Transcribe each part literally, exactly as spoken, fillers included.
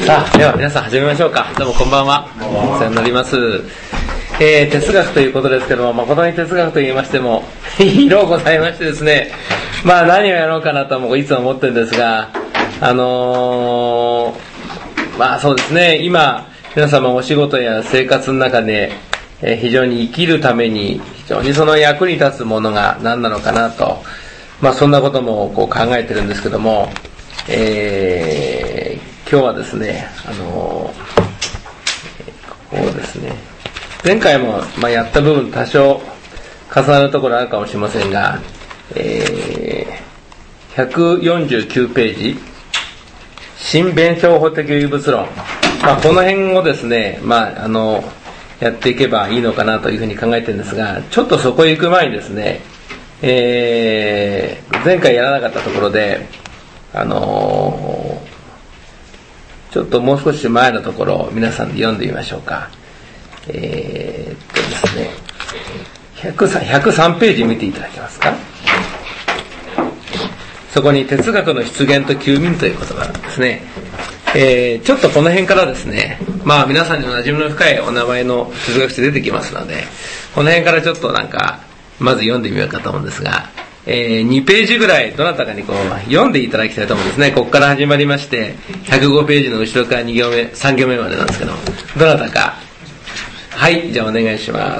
さあ、では皆さん始めましょうか。どうもこんばんは。お世話になります。えー、哲学ということですけども、誠に哲学と言いましてもいろいろございましてですね、まあ何をやろうかなともいつも思ってるんですが、あのー、まあそうですね、今皆様お仕事や生活の中で、えー、非常に生きるために非常にその役に立つものが何なのかなと、まあそんなこともこう考えてるんですけども、えー、今日はですね、あのー、こうですね、前回もまあやった部分多少重なるところあるかもしれませんが、えー、ひゃくよんじゅうきゅうページ、新弁証法的唯物論、まあ、この辺をですね、まあ、あのやっていけばいいのかなというふうに考えてるんですが、ちょっとそこへ行く前にですね、えー、前回やらなかったところで、あのー、ちょっともう少し前のところを皆さんで読んでみましょうか。えー、っとですね、ひゃくさん、ひゃくさんページ見ていただけますか。そこに哲学の出現と休眠という言葉なんですね。えー、ちょっとこの辺からですね、まあ皆さんにも馴染みの深いお名前の哲学者出てきますので、この辺からちょっとなんかまず読んでみようかと思うんですが、えー、にページぐらいどなたかにこう読んでいただきたいと思うんですね。ここから始まりましてひゃくごページの後ろからに行目、さん行目までなんですけど、どなたか。はい、じゃあお願いします。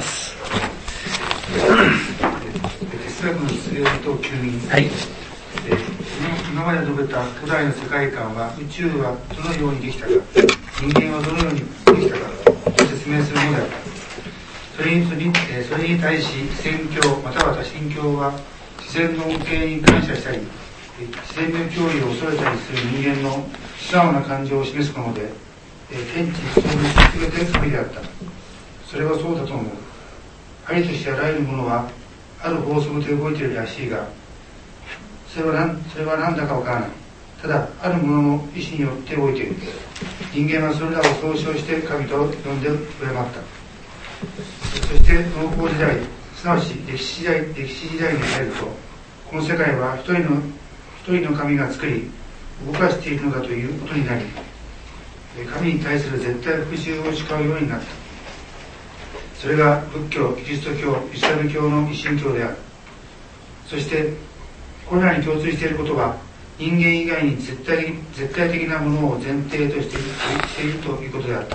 哲学の出現と休眠。 はい。 今まで述べた古代の世界観は、宇宙はどのようにできたか、人間はどのようにできたかと説明するものであった。それに、それに、それに対し宣教または多神教は自然の恩恵に感謝したり、自然の脅威を恐れたりする人間の素直な感情を示すもので、天地その全て神であった。それはそうだと思う。ありとしてあらゆるものはある法則で動いているらしいが、それは何、それは何だかわからない。ただあるものの意思によって動いている。人間はそれらを総称して神と呼んで敬った。そして農耕時代、すなわち歴史時代、歴史時代に入ると、この世界は一人の一人の神が作り動かしているのだということになり、神に対する絶対服従を誓うようになった。それが仏教、キリスト教、イスラム教の一神教である。そしてこれらに共通していることは、人間以外に絶対的、絶対的なものを前提としているということである。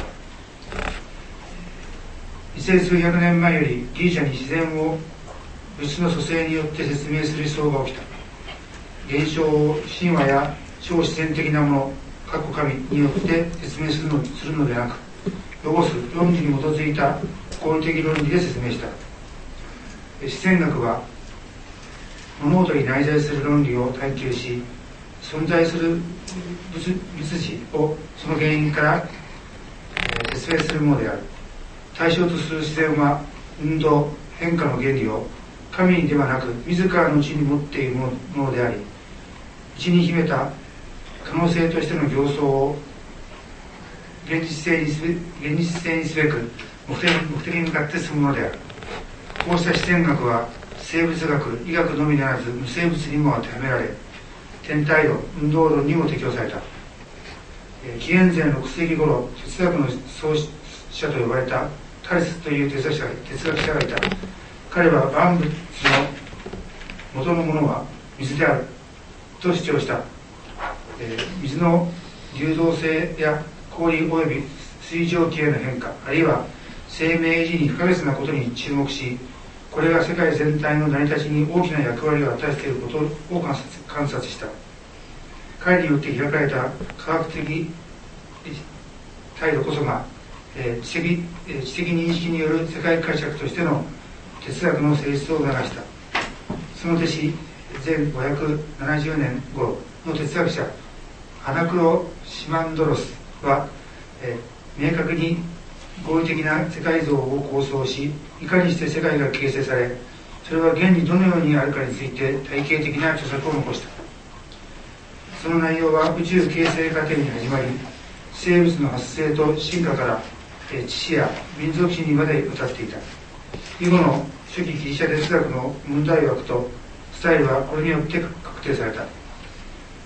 一千数百年前よりギリシャに自然を物質の組成によって説明する思想が起きた。現象を神話や超自然的なもの、過去神によって説明するの、するのでなく、ロゴス、論理に基づいた合理的論理で説明した。自然学は物事に内在する論理を探求し、存在する 物, 物事をその原因から、えー、説明するものである。対象とする自然は運動、変化の原理を神にではなく自らの内に持っているものであり、内に秘めた可能性としての形相を現実性にすべ現実性にすべく目的目的に向かって進むものである。こうした自然学は生物学、医学のみならず無生物にも当てはめられ、天体論、運動論にも適用された。紀元前ろく世紀頃、哲学の創始者と呼ばれたタレスという哲学者哲学者がいた。彼は万物の元のものは水であると主張した。えー、水の流動性や氷及び水蒸気への変化、あるいは生命維持に不可欠なことに注目し、これが世界全体の成り立ちに大きな役割を与えていることを観察、観察した。彼によって開かれた科学的態度こそが、えー、知的、えー、知的認識による世界解釈としての哲学の成立を促した。その弟子、前ごひゃくななじゅうねん頃の哲学者アナクロシマンドロスは、えー、明確に合理的な世界像を構想し、いかにして世界が形成され、それは現にどのようにあるかについて体系的な著作を残した。その内容は宇宙形成過程に始まり、生物の発生と進化から、えー、知識や民族史にまで渡っていた。以後の初期ギリシャ哲学の問題枠とスタイルはこれによって確定された。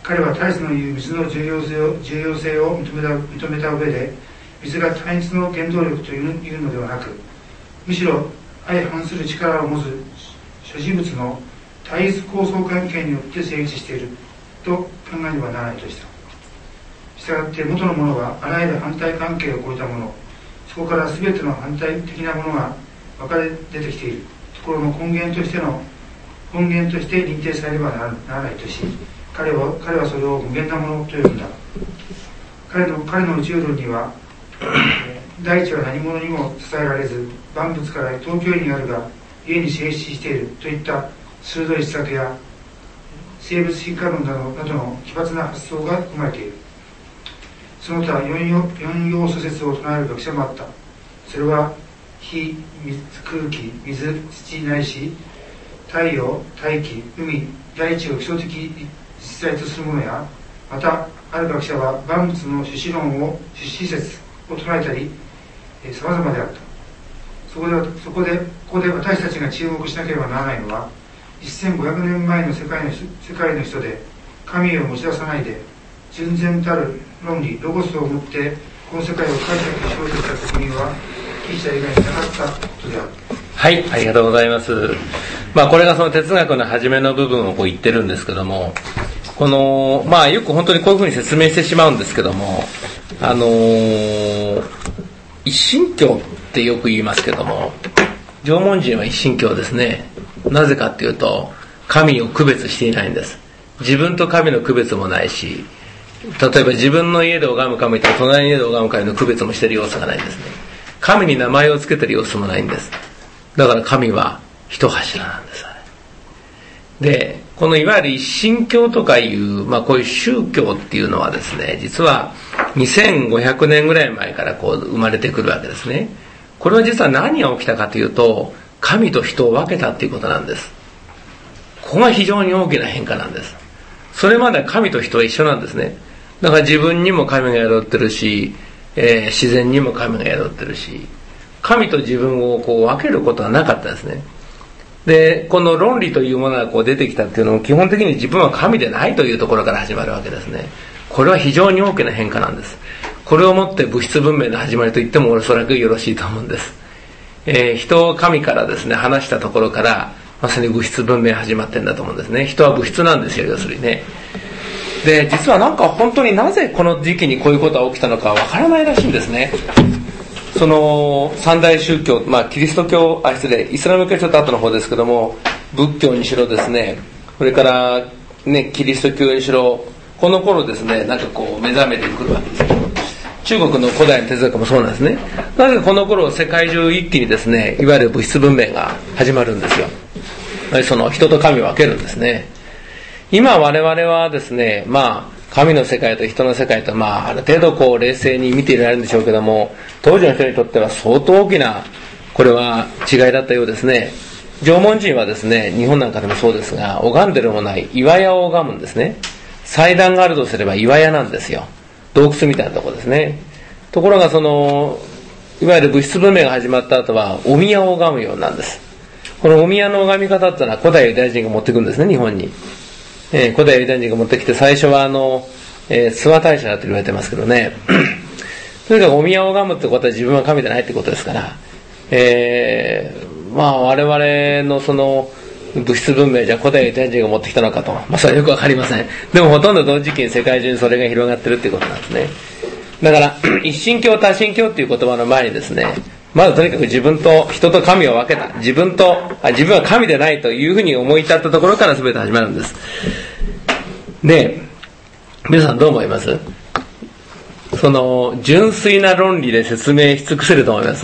彼は大使の言う水の重要性を重要性を認めた認めた上で、水が単一の原動力というのではなく、むしろ相反する力を持つ諸事物の対立構造関係によって成立していると考えねばならないとした。したがって元のものはあらゆる反対関係を超えたもの、そこから全ての反対的なものが分かれ出てきているところの根源としての根源として認定されればならないとし、彼は彼はそれを無限なものと呼んだ。彼の彼の宇宙論には、大地は何者にも支えられず、万物から東京にあるが家に静止しているといった鋭い施策や生物進化論などなどの奇抜な発想が含まれている。その他四要四要素説を唱える学者もあった。それは火、水、空気、水、土ないし太陽、大気、海、大地を基礎的実在とするものや、またある学者は万物の種子論を種子説を唱えたり、さまざまであった。そこでそこでここで私たちが注目しなければならないのは、せんごひゃくねんまえの世界の世界の人で神を持ち出さないで純然たる論理ロゴスを持ってこの世界を解釈しようとした国民はギリシャ以外になかったことである。 はい、ありがとうございます。まあこれがその哲学の初めの部分をこう言ってるんですけども、このまあよく本当にこういうふうに説明してしまうんですけども、あのー、一神教ってよく言いますけども、縄文人は一神教ですね。なぜかっていうと、神を区別していないんです。自分と神の区別もないし、例えば自分の家で拝む神と隣の家で拝む神の区別もしている要素がないんですね。神に名前を付けている要素もないんです。だから神は一柱なんです。で、このいわゆる一神教とかいう、まあこういう宗教っていうのはですね、実はにせんごひゃくねんぐらい前からこう生まれてくるわけですね。これは実は何が起きたかというと、神と人を分けたっていうことなんです。ここが非常に大きな変化なんです。それまでは神と人は一緒なんですね。だから自分にも神が宿ってるし、えー、自然にも神が宿ってるし、神と自分をこう分けることはなかったですね。で、この論理というものがこう出てきたっていうのも基本的に自分は神でないというところから始まるわけですね。これは非常に大きな変化なんです。これをもって物質文明の始まりと言ってもおそらくよろしいと思うんです。えー、人を神からですね離したところからまさに物質文明が始まってんだと思うんですね。人は物質なんですよ、要するにね。で、実はなんか本当になぜこの時期にこういうことが起きたのかわからないらしいんですね。その三大宗教、まあキリスト教、あ、失礼、イスラム教はちょっと後の方ですけども、仏教にしろですね、それからね、キリスト教にしろ、この頃ですね、なんかこう目覚めてくるわけですよ。中国の古代の哲学もそうなんですね。なぜこの頃世界中一気にですね、いわゆる物質文明が始まるんですよ。その人と神を分けるんですね。今我々はですね、まあ神の世界と人の世界と、まあある程度こう冷静に見ていられるんでしょうけども、当時の人にとっては相当大きなこれは違いだったようですね。縄文人はですね、日本なんかでもそうですが、拝んでるもない岩屋を拝むんですね。祭壇があるとすれば岩屋なんですよ。洞窟みたいなところですね。ところがそのいわゆる物質文明が始まった後はお宮を拝むようなんです。このお宮の拝み方ってのは古代ユダヤ人が持ってくるんですね、日本に。えー、古代ユダヤ人が持ってきて、最初はあの、えー、諏訪大社だと言われてますけどね。とにかくお宮を拝むってことは自分は神でないってことですから、えー、まあ我々のその物質文明じゃ古代ユダヤ人が持ってきたのかと、まあそれはよくわかりません。でもほとんど同時期に世界中にそれが広がってるっていうことなんですね。だから一神教多神教っていう言葉の前にですね、まずとにかく自分と人と神を分けた、自分とあ自分は神でないというふうに思い立ったところから全て始まるんです。で、皆さんどう思います？その純粋な論理で説明し尽くせると思います？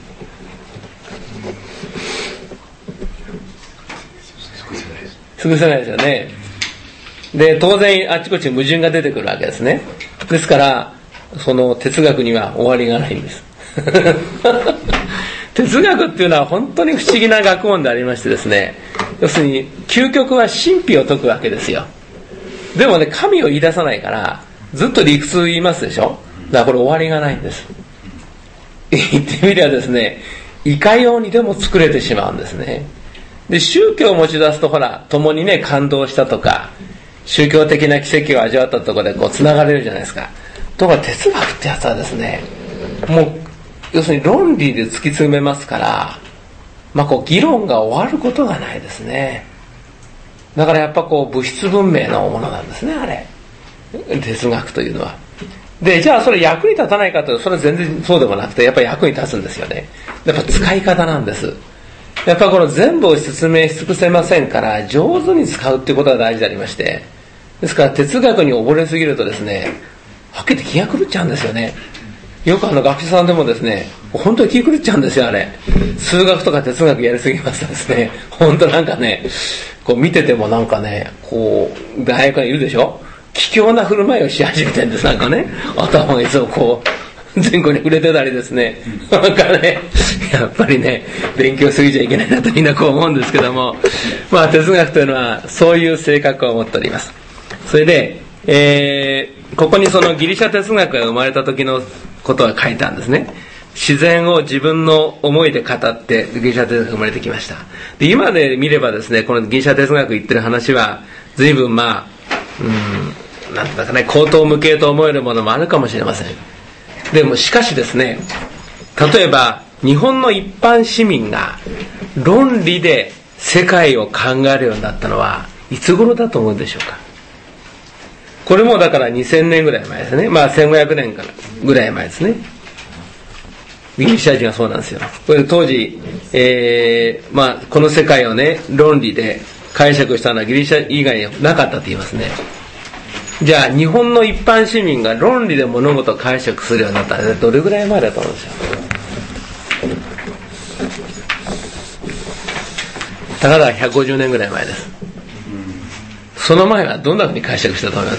尽くせないですよね。で、当然あちこち矛盾が出てくるわけですね。ですからその哲学には終わりがないんです。哲学っていうのは本当に不思議な学問でありましてですね、要するに究極は神秘を説くわけですよ。でもね、神を言い出さないからずっと理屈言いますでしょ。だからこれ終わりがないんです。言ってみればですね、いかようにでも作れてしまうんですね。で、宗教を持ち出すとほら共にね感動したとか、 宗教的な奇跡を味わったところでこう繋がれるじゃないですか。ところが哲学ってやつはですね、もう要するに論理で突き詰めますから、まあこう議論が終わることがないですね。だからやっぱこう物質文明のものなんですね、あれ。哲学というのは。で、じゃあそれ役に立たないかというと、それは全然そうでもなくて、やっぱり役に立つんですよね。やっぱ使い方なんです。やっぱこの全部を説明し尽くせませんから、上手に使うっていうことが大事でありまして、ですから哲学に溺れすぎるとですね、はっきり言って気が狂っちゃうんですよね。よくあの学者さんでもですね、本当に気狂っちゃうんですよ、あれ。数学とか哲学やりすぎますとですね、本当なんかね、こう見ててもなんかね、こう、大学にいるでしょ、卑怯な振る舞いをし始めてるんです、なんかね。頭がいつもこう、前後に触れてたりですね。なんかね、やっぱりね、勉強すぎちゃいけないなとみんなこう思うんですけども、まあ哲学というのはそういう性格を持っております。それで、えー、ここにそのギリシャ哲学が生まれた時のことが書いてあるんですね。自然を自分の思いで語ってギリシャ哲学が生まれてきました。で、今で見ればですね、このギリシャ哲学言ってる話は随分まあ、うん、なんだかね、口頭無形と思えるものもあるかもしれません。でもしかしですね、例えば日本の一般市民が論理で世界を考えるようになったのはいつ頃だと思うでしょうか。これもだからにせんねんぐらい前ですね。まあせんごひゃくねんからぐらい前ですね。ギリシャ人はそうなんですよ。これ当時、えー、まあこの世界をね、論理で解釈したのはギリシャ以外になかったと言いますね。じゃあ日本の一般市民が論理で物事を解釈するようになったらどれぐらい前だと思うんですよ。たかだひゃくごじゅうねんぐらい前です。その前はどんなふうに解釈したと思います？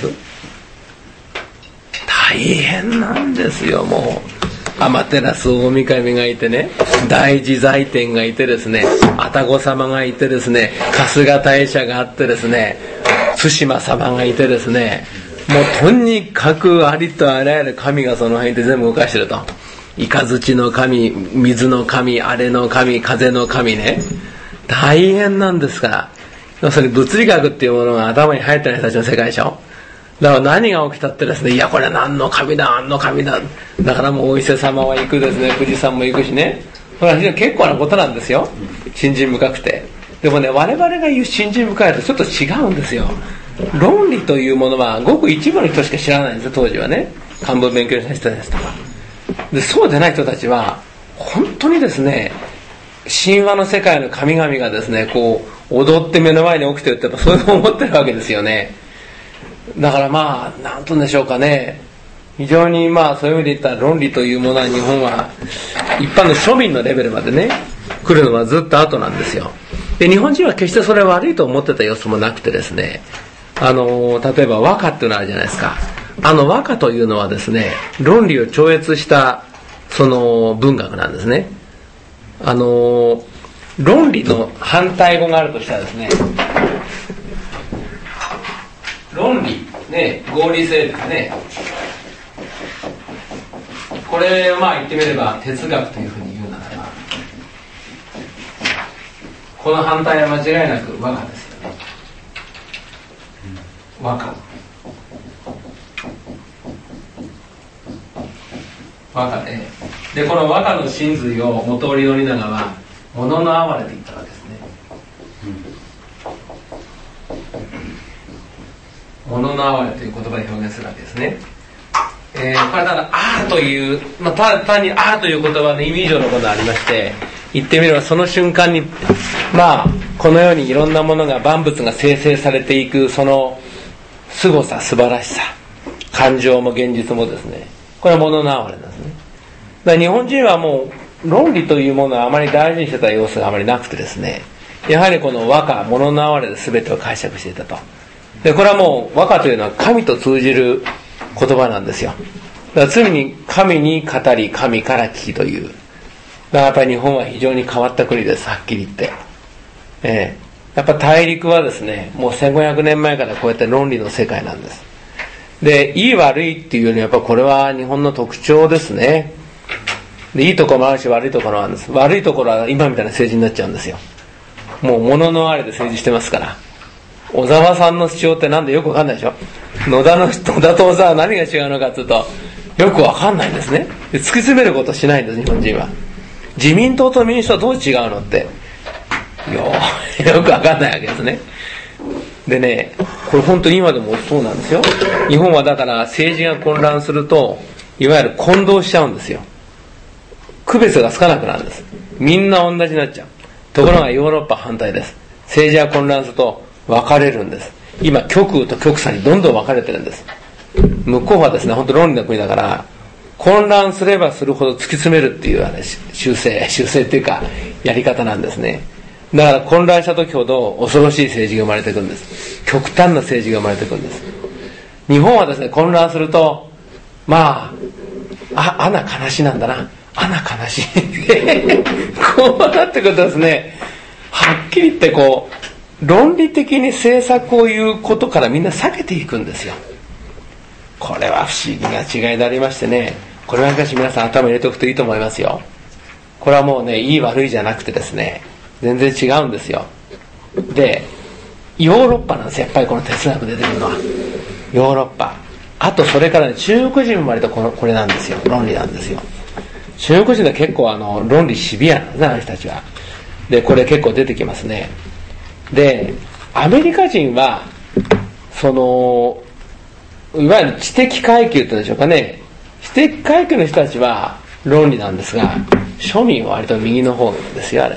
大変なんですよ。もう天照大神がいてね、大自在天がいてですね、愛宕様がいてですね、春日大社があってですね、対馬様がいてですね、もうとにかくありとあらゆる神がその辺で全部動かしてると。雷の神、水の神、荒れの神、風の神ね、大変なんですから。要するに物理学っていうものが頭に入ってない人たちの世界でしょ。だから何が起きたってですね、いやこれ何の神だ、あんの神だ、だからもうお伊勢様は行くですね、富士山も行くしね、これは非常に結構なことなんですよ、信心深くて。でもね、我々が言う信心深いとちょっと違うんですよ。論理というものはごく一部の人しか知らないんですよ、当時はね。漢文勉強した人ですとかで、そうでない人たちは本当にですね、神話の世界の神々がですね、こう踊って目の前に起きてるって、やっぱそういうのを思ってるわけですよね。だからまあなんとんでしょうかね、非常にまあそういう意味で言ったら論理というものは日本は一般の庶民のレベルまでね来るのはずっと後なんですよ。で、日本人は決してそれは悪いと思ってた様子もなくてですね、あの例えば和歌っていうのあるじゃないですか。あの和歌というのはですね、論理を超越したその文学なんですね。あの論理の反対語があるとしたらですね、論理ね、合理性ですね。これをまあ言ってみれば哲学というふうに言うならば、この反対は間違いなく和歌ですよね。和歌和歌で、でこの和歌の真髄を元織宣長は物の哀れで言ったわけですね。物の哀れという言葉で表現するわけですね。えー、これただあーという、まあ、ただ単にあーという言葉の意味以上のことがありまして、言ってみればその瞬間にまあこのようにいろんなものが万物が生成されていくその凄さ、素晴らしさ、感情も現実もですね、これは物の哀れなんですね。だから日本人はもう論理というものはあまり大事にしてた様子があまりなくてですね、やはりこの和歌、物の哀れで全てを解釈していたと。でこれはもう和歌というのは神と通じる言葉なんですよ。だから常に神に語り神から聞きという。だからやっぱり日本は非常に変わった国です、はっきり言って。えー、やっぱ大陸はですね、もうせんごひゃくねんまえからこうやって論理の世界なんです。で、いい悪いっていうよりやっぱこれは日本の特徴ですね。で、いいところもあるし悪いところもあるんです。悪いところは今みたいな政治になっちゃうんですよ。もう物のあれで政治してますから。 小沢さんの主張ってなんでよくわかんないでしょ。野田の野田と小沢は何が違うのかっていうとよくわかんないんですね。で突き詰めることしないんです、日本人は。自民党と民主党どう違うのってよよくわかんないわけですね。でね、これ本当に今でもそうなんですよ。日本はだから政治が混乱するといわゆる混同しちゃうんですよ。区別がつかなくなるんです。みんな同じになっちゃう。ところがヨーロッパ反対です。政治が混乱すると分かれるんです。今極右と極左にどんどん分かれてるんです。向こうはですね、本当論理の国だから混乱すればするほど突き詰めるっていう、ね、修正修正っていうかやり方なんですね。だから混乱した時ほど恐ろしい政治が生まれていくんです。極端な政治が生まれていくんです。日本はですね、混乱するとまああ穴悲しなんだな、穴悲しいこうなってくるとですね、はっきり言ってこう論理的に政策を言うことからみんな避けていくんですよ。これは不思議な違いでありましてね、これは昔皆さん頭入れておくといいと思いますよ。これはもうね、いい悪いじゃなくてですね、全然違うんですよ。で、ヨーロッパなんですよ、やっぱりこの哲学出てくるのは。ヨーロッパ。あとそれから、ね、中国人も割とこのこれなんですよ、論理なんですよ。中国人は結構あの論理シビアなんですね、あの人たちは。で、これ結構出てきますね。で、アメリカ人はそのいわゆる知的階級というんでしょうかね、知的階級の人たちは論理なんですが、庶民は割と右の方ですよ、あれ。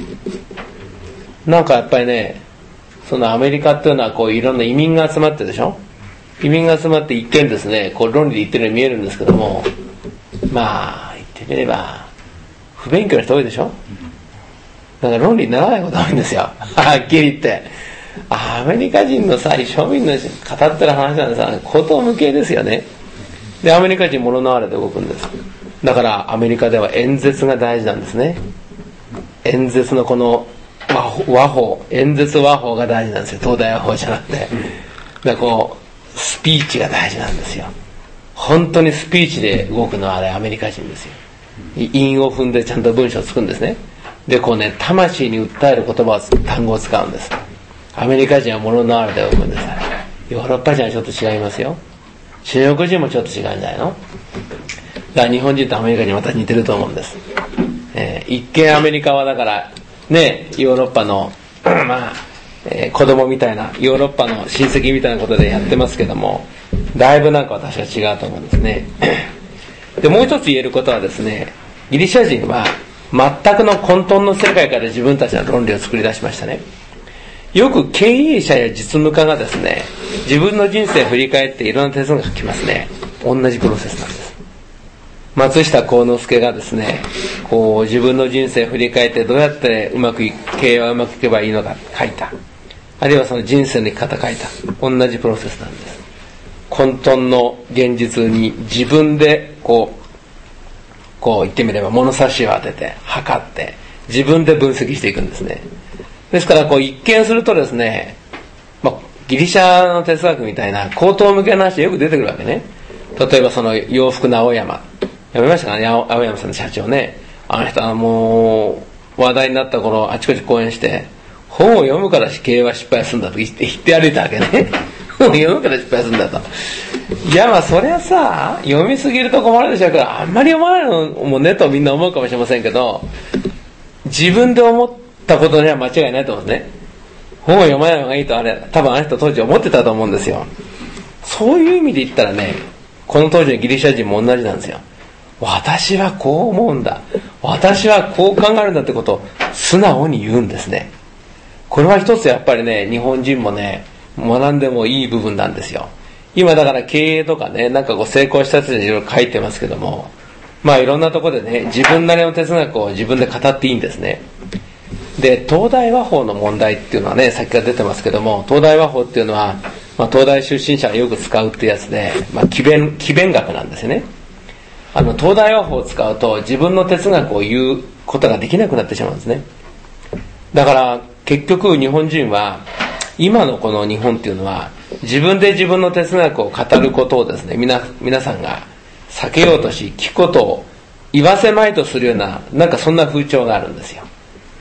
なんかやっぱりね、そのアメリカっていうのはこういろんな移民が集まってるでしょ。移民が集まって一見ですね、こう論理で言ってるように見えるんですけども、まあ言ってみれば不勉強な人多いでしょ。だから論理にならないこと多いんですよはっきり言って。アメリカ人のさ、庶民の語ってる話なんでさ、こと無形ですよね。で、アメリカ人物のあれで動くんです。だからアメリカでは演説が大事なんですね。演説のこの和法、和法演説和法が大事なんですよ。東大和法じゃなくて。だからこうスピーチが大事なんですよ。本当にスピーチで動くのはあれアメリカ人ですよ。韻を踏んでちゃんと文章を作るんですね。で、こうね、魂に訴える言葉を単語を使うんです。アメリカ人は物のあれで動くんです。ヨーロッパ人はちょっと違いますよ。中国人もちょっと違うんじゃないの。だから日本人とアメリカ人また似てると思うんです。えー、一見アメリカはだからね、ヨーロッパのまあ、えー、子供みたいな、ヨーロッパの親戚みたいなことでやってますけども、だいぶなんか私は違うと思うんですね。で、もう一つ言えることはですね、ギリシャ人は全くの混沌の世界から自分たちの論理を作り出しましたね。よく経営者や実務家がですね、自分の人生を振り返っていろんな哲学が書きますね。同じプロセスなんです。松下幸之助がですね、こう自分の人生を振り返ってどうやってうまく経営はうまくいけばいいのか書いた。あるいはその人生の生き方書いた。同じプロセスなんです。混沌の現実に自分でこうこう言ってみれば物差しを当てて測って自分で分析していくんですね。ですからこう一見するとですね、まあ、ギリシャの哲学みたいな高等向けの話でよく出てくるわけね。例えばその洋服の青山、やめましたかね、青山さんの社長ね。あの人はもう話題になった頃あちこち講演して本を読むから経営は失敗するんだと言って言って歩いたわけね。本を読むから失敗するんだと。いやまあそれはさ、読みすぎると困るでしょうから、あんまり読まないのもねとみんな思うかもしれませんけど、自分で思ったことには間違いないと思うんですね。本を読まない方がいいとあれ多分あの人当時思ってたと思うんですよ。そういう意味で言ったらね、この当時のギリシャ人も同じなんですよ。私はこう思うんだ、私はこう考えるんだってことを素直に言うんですね。これは一つやっぱりね、日本人もね学んでもいい部分なんですよ。今だから経営とかね、なんかこう成功した人にいろいろ書いてますけども、まあいろんなところでね、自分なりの哲学を自分で語っていいんですね。で、東大和法の問題っていうのはね、さっきから出てますけども、東大和法っていうのは、まあ、東大出身者がよく使うってやつで、まあ詭弁、詭弁学なんですよね。あの東大和法を使うと自分の哲学を言うことができなくなってしまうんですね。だから結局日本人は今のこの日本っていうのは自分で自分の哲学を語ることをですね、皆皆さんが避けようとし、聞くことを言わせまいとするような、なんかそんな風潮があるんですよ。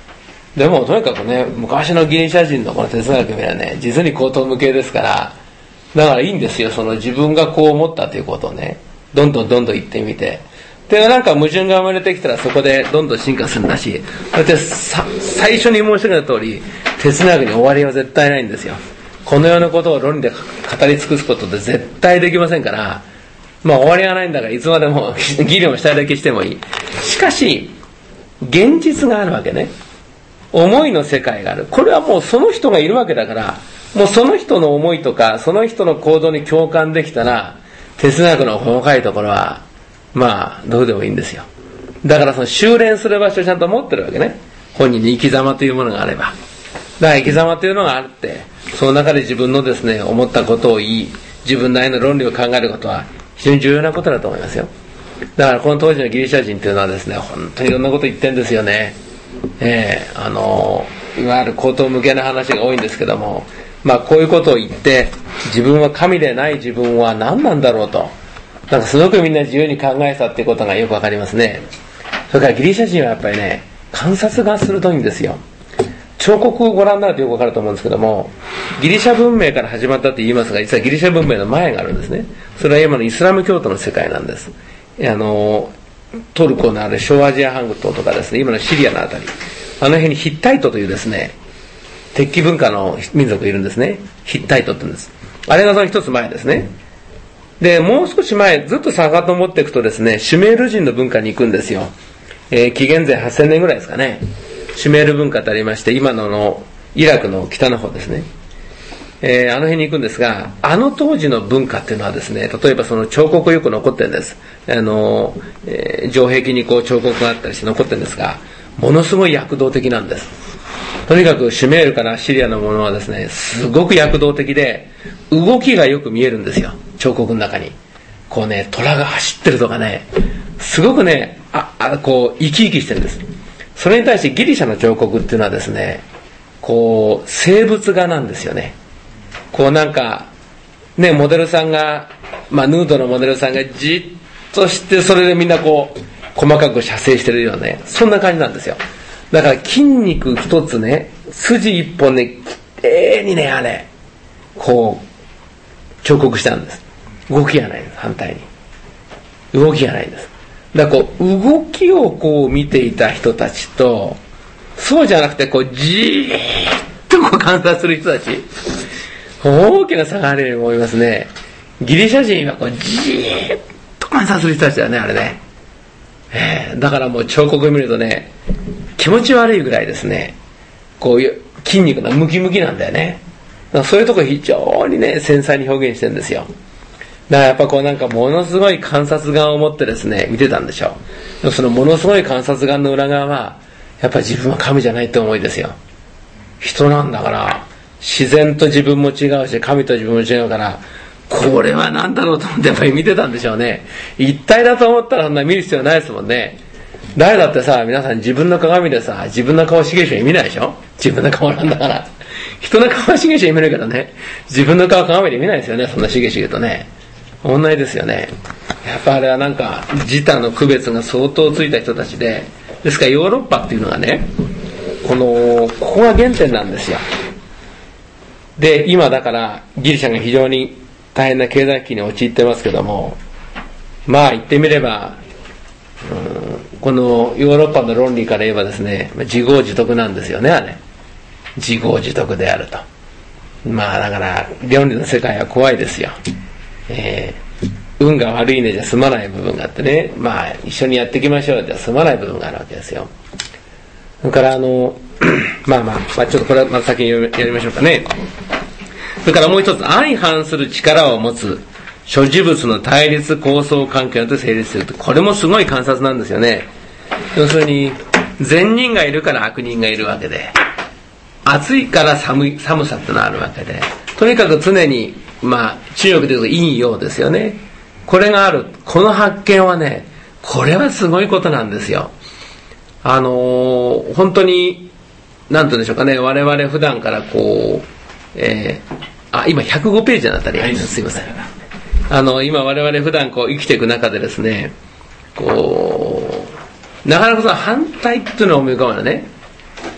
でもとにかくね、昔のギリシャ人のこの哲学はね、実に高等無形ですから、だからいいんですよ、その自分がこう思ったということをね、どんどんどんどん言ってみて。で、なんか矛盾が生まれてきたらそこでどんどん進化するんだし、だってさ最初に申し上げた通り、哲学に終わりは絶対ないんですよ。この世のことを論理で語り尽くすことって絶対できませんから、まあ終わりがないんだからいつまでも議論したいだけしてもいい。しかし、現実があるわけね。思いの世界がある。これはもうその人がいるわけだから、もうその人の思いとか、その人の行動に共感できたら、哲学の細かいところは、まあ、どうでもいいんですよ。だからその修練する場所をちゃんと持ってるわけね。本人に生き様というものがあれば。だから生き様というのがあって、その中で自分のですね、思ったことを言い、自分なりの論理を考えることは非常に重要なことだと思いますよ。だからこの当時のギリシャ人というのはですね、本当にいろんなこと言ってるんですよね。ええー、あの、いわゆる高等無形な話が多いんですけども、まあこういうことを言って、自分は神でない自分は何なんだろうと。なんかすごくみんな自由に考えたっていうことがよくわかりますね。それからギリシャ人はやっぱりね、観察が鋭いんですよ。彫刻をご覧になるとよくわかると思うんですけども、ギリシャ文明から始まったと言いますが、実はギリシャ文明の前があるんですね。それは今のイスラム教徒の世界なんです。あの、トルコのある小アジア半島とかですね、今のシリアのあたり、あの辺にヒッタイトというですね、鉄器文化の民族がいるんですね。ヒッタイトって言うんです。あれがその一つ前ですね。で、もう少し前、ずっと遡っていくとですね、シュメール人の文化に行くんですよ。えー、紀元前はっせんねんぐらいですかね。シュメール文化とありまして、今ののイラクの北の方ですね。えー、あの辺に行くんですが、あの当時の文化っていうのはですね、例えばその彫刻よく残ってるんです。あの、えー、城壁にこう彫刻があったりして残ってるんですが、ものすごい躍動的なんです。とにかくシュメールからシリアのものはですね、すごく躍動的で、動きがよく見えるんですよ。彫刻の中に。こうね、虎が走ってるとかね、すごくね、あ、あ、こう、生き生きしてるんです。それに対してギリシャの彫刻っていうのはですね、こう、生物画なんですよね。こうなんか、ね、モデルさんが、まあ、ヌードのモデルさんがじっとして、それでみんなこう、細かく写生してるようなね、そんな感じなんですよ。だから筋肉一つね、筋一本ね、きれいにね、あれ、こう、彫刻したんです。動きがないんです、反対に。動きがないんです。だからこう、動きをこう見ていた人たちと、そうじゃなくてこう、じーっとこう観察する人たち、大きな差があるように思いますね。ギリシャ人はこう、じーっと観察する人たちだね、あれね。えー、だからもう彫刻見るとね、気持ち悪いぐらいですね、こういう筋肉がムキムキなんだよね。だからそういうとこ非常にね、繊細に表現してるんですよ。だからやっぱこうなんかものすごい観察眼を持ってですね、見てたんでしょう。でもそのものすごい観察眼の裏側は、やっぱり自分は神じゃないって思いですよ。人なんだから、自然と自分も違うし、神と自分も違うから、これは何だろうと思ってやっぱり見てたんでしょうね。一体だと思ったらそんな見る必要ないですもんね。誰だってさ、皆さん自分の鏡でさ、自分の顔しげしげ見ないでしょ。自分の顔なんだから。人の顔しげしげ見るけどね、自分の顔鏡で見ないですよね、そんなしげしげとね。同じですよね。やっぱあれはなんか自他の区別が相当ついた人たちで、ですからヨーロッパっていうのはね、このここが原点なんですよ。で、今だからギリシャが非常に大変な経済危機に陥ってますけども、まあ言ってみれば、うん、このヨーロッパの論理から言えばですね、自業自得なんですよね、あれ。自業自得であると。まあだから論理の世界は怖いですよ。えー、運が悪いねじゃ済まない部分があってね、まあ一緒にやっていきましょうじゃ済まない部分があるわけですよ。それからあのまあまあ、まあ、ちょっとこれはまた先にやりましょうかね。それからもう一つ、相反する力を持つ所持物の対立構想関係と成立すると、これもすごい観察なんですよね。要するに善人がいるから悪人がいるわけで、暑いから寒い寒さってのがあるわけで、とにかく常にまあ中国でいうと陰陽ですよね。これがある。この発見はね、これはすごいことなんですよ。あのー、本当になんて言うんでしょうかね、我々普段からこう、えー、あ今ひゃくごページのあたりあります。すいません。あの今我々普段こう生きていく中でですね、こうなかなかその反対っていうのを思い浮かぶのね。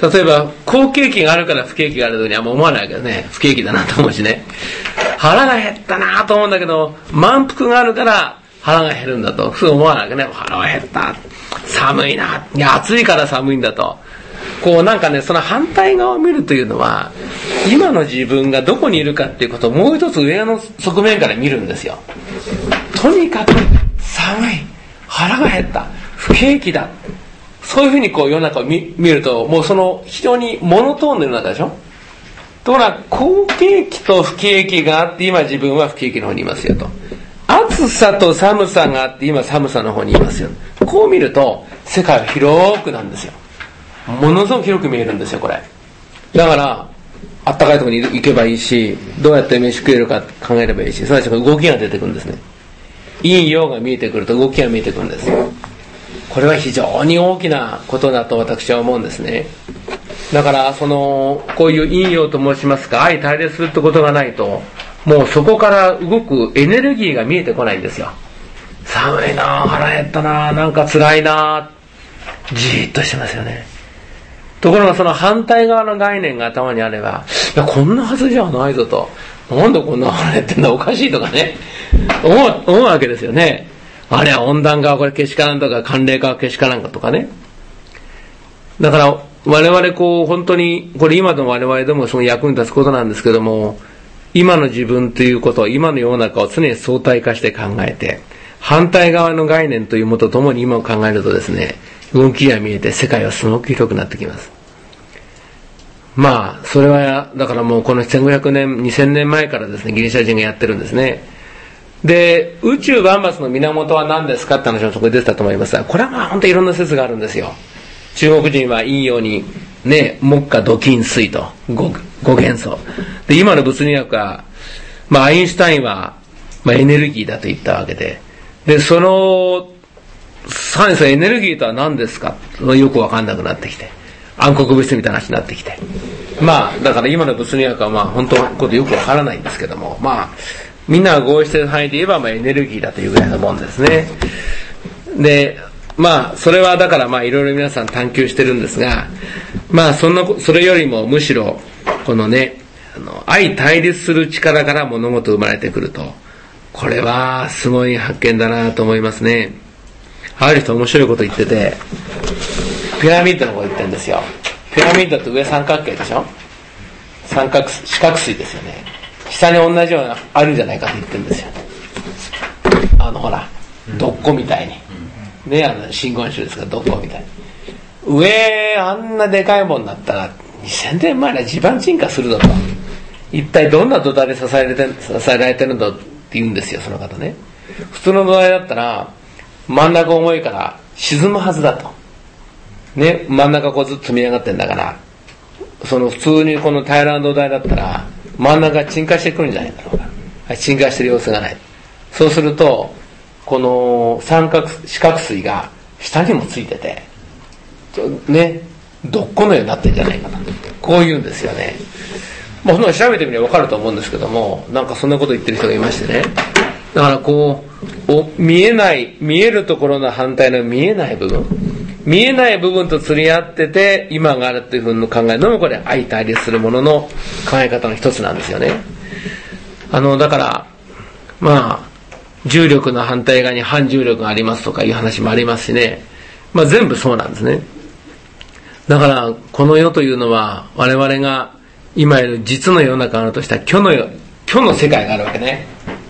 例えば好景気があるから不景気があるとにあんま思わないけどね、不景気だなと思うしね、腹が減ったなと思うんだけど満腹があるから腹が減るんだとそう思わないけどね、腹が減った、寒いな、いや暑いから寒いんだと、こうなんかね、その反対側を見るというのは今の自分がどこにいるかっていうことをもう一つ上の側面から見るんですよ。とにかく寒い、腹が減った、不景気だ、そういうふうにこう世の中を 見, 見るともうその非常にモノトーンの世の中でしょ。ところが好景気と不景気があって今自分は不景気の方にいますよと、暑さと寒さがあって今寒さの方にいますよ。こう見ると世界は広くなんですよ。ものすごく広く見えるんですよこれ。だからあったかいところに行けばいいし、どうやって飯食えるか考えればいいし、その動きが出てくるんですね。陰陽が見えてくると動きが見えてくるんですよ。これは非常に大きなことだと私は思うんですね。だからそのこういう陰陽と申しますか、相対立するってことがないともうそこから動くエネルギーが見えてこないんですよ。寒いな、腹減ったな、なんか辛いな、じーっとしてますよね。ところがその反対側の概念が頭にあれば、いやこんなはずじゃないぞと、なんでこんな腹減ってんだおかしいとかね思う、思うわけですよね。あれは温暖化はこれけしからんとか寒冷化はけしからんかとかね。だから我々こう本当にこれ今の我々でもその役に立つことなんですけども、今の自分ということ、今の世の中を常に相対化して考えて、反対側の概念というものとともに今を考えるとですね、動きが見えて世界はすごく広くなってきます。まあそれはだからもうこのせんごひゃくねんにせんねんまえからですねギリシャ人がやってるんですね。で宇宙万物の源は何ですかって話もそこで出てたと思いますが、これはまあ本当にいろんな説があるんですよ。中国人は陰陽にね、木火土金水と 5, 5元素で、今の物理学は、まあ、アインシュタインは、まあ、エネルギーだと言ったわけで、でそのさらにそのエネルギーとは何ですかよく分かんなくなってきて、暗黒物質みたいな話になってきて、まあだから今の物理学はまあ本当のことよく分からないんですけども、まあみんなが合意している範囲で言えばまあエネルギーだというぐらいのもんですね。でまあそれはだからまあいろいろ皆さん探求してるんですが、まあそんなそれよりもむしろこのね、あの相対立する力から物事生まれてくると、これはすごい発見だなと思いますね。ある人面白いこと言ってて、ピラミッドのこと言ってるんですよ。ピラミッドって上三角形でしょ、三角四角錐ですよね。下に同じようなあるんじゃないかって言ってるんですよ。あのほらどっこみたいにね、あの真言宗ですからどっこみたいに上あんなでかいもんだったらにせんねんまえには地盤沈下するぞと、一体どんな土台で支えられて支えられてるんだって言うんですよ、その方ね。普通の土台だったら真ん中重いから沈むはずだとね、真ん中こうずっと積み上がってんだから、その普通にこの平らな土台だったら真ん中が沈下してくるんじゃないだろうか。沈下してる様子がない。そうするとこの三角四角錐が下にもついててね、どっこのようになってんじゃないかな、こう言うんですよね。まあ、そんなの調べてみれば分かると思うんですけども、なんかそんなこと言ってる人がいましてね。だからこうお見えない見えるところの反対の見えない部分、見えない部分と釣り合ってて今があるというふうに考えるのも、これ相対立するものの考え方の一つなんですよね。あのだからまあ重力の反対側に反重力がありますとかいう話もありますしね、まあ全部そうなんですね。だからこの世というのは我々が今いる実の世の中があるとしたら虚の世、虚の世界があるわけね。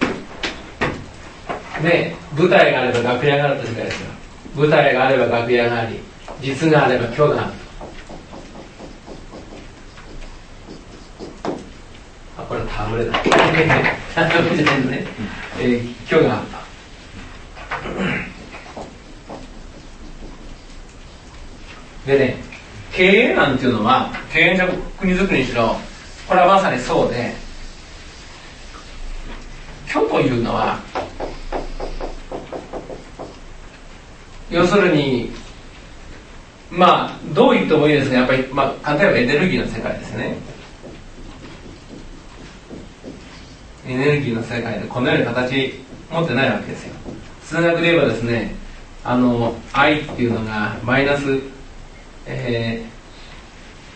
ね、舞台があれば楽屋があると世界ですよ。舞台があれば楽屋があり、実があれば虚がある。あ、これ戯れだ。戯れじゃないね。えー、虚があった。でね、経営なんていうのは、経営の国づくりにしろ、これはまさにそうで、虚というのは要するにまあどう言ってもいいですが、やっぱり、まあ、簡単に言えばエネルギーの世界ですね。エネルギーの世界でこのように形持ってないわけですよ。数学で言えばですね、あの I っていうのがマイナス、えー、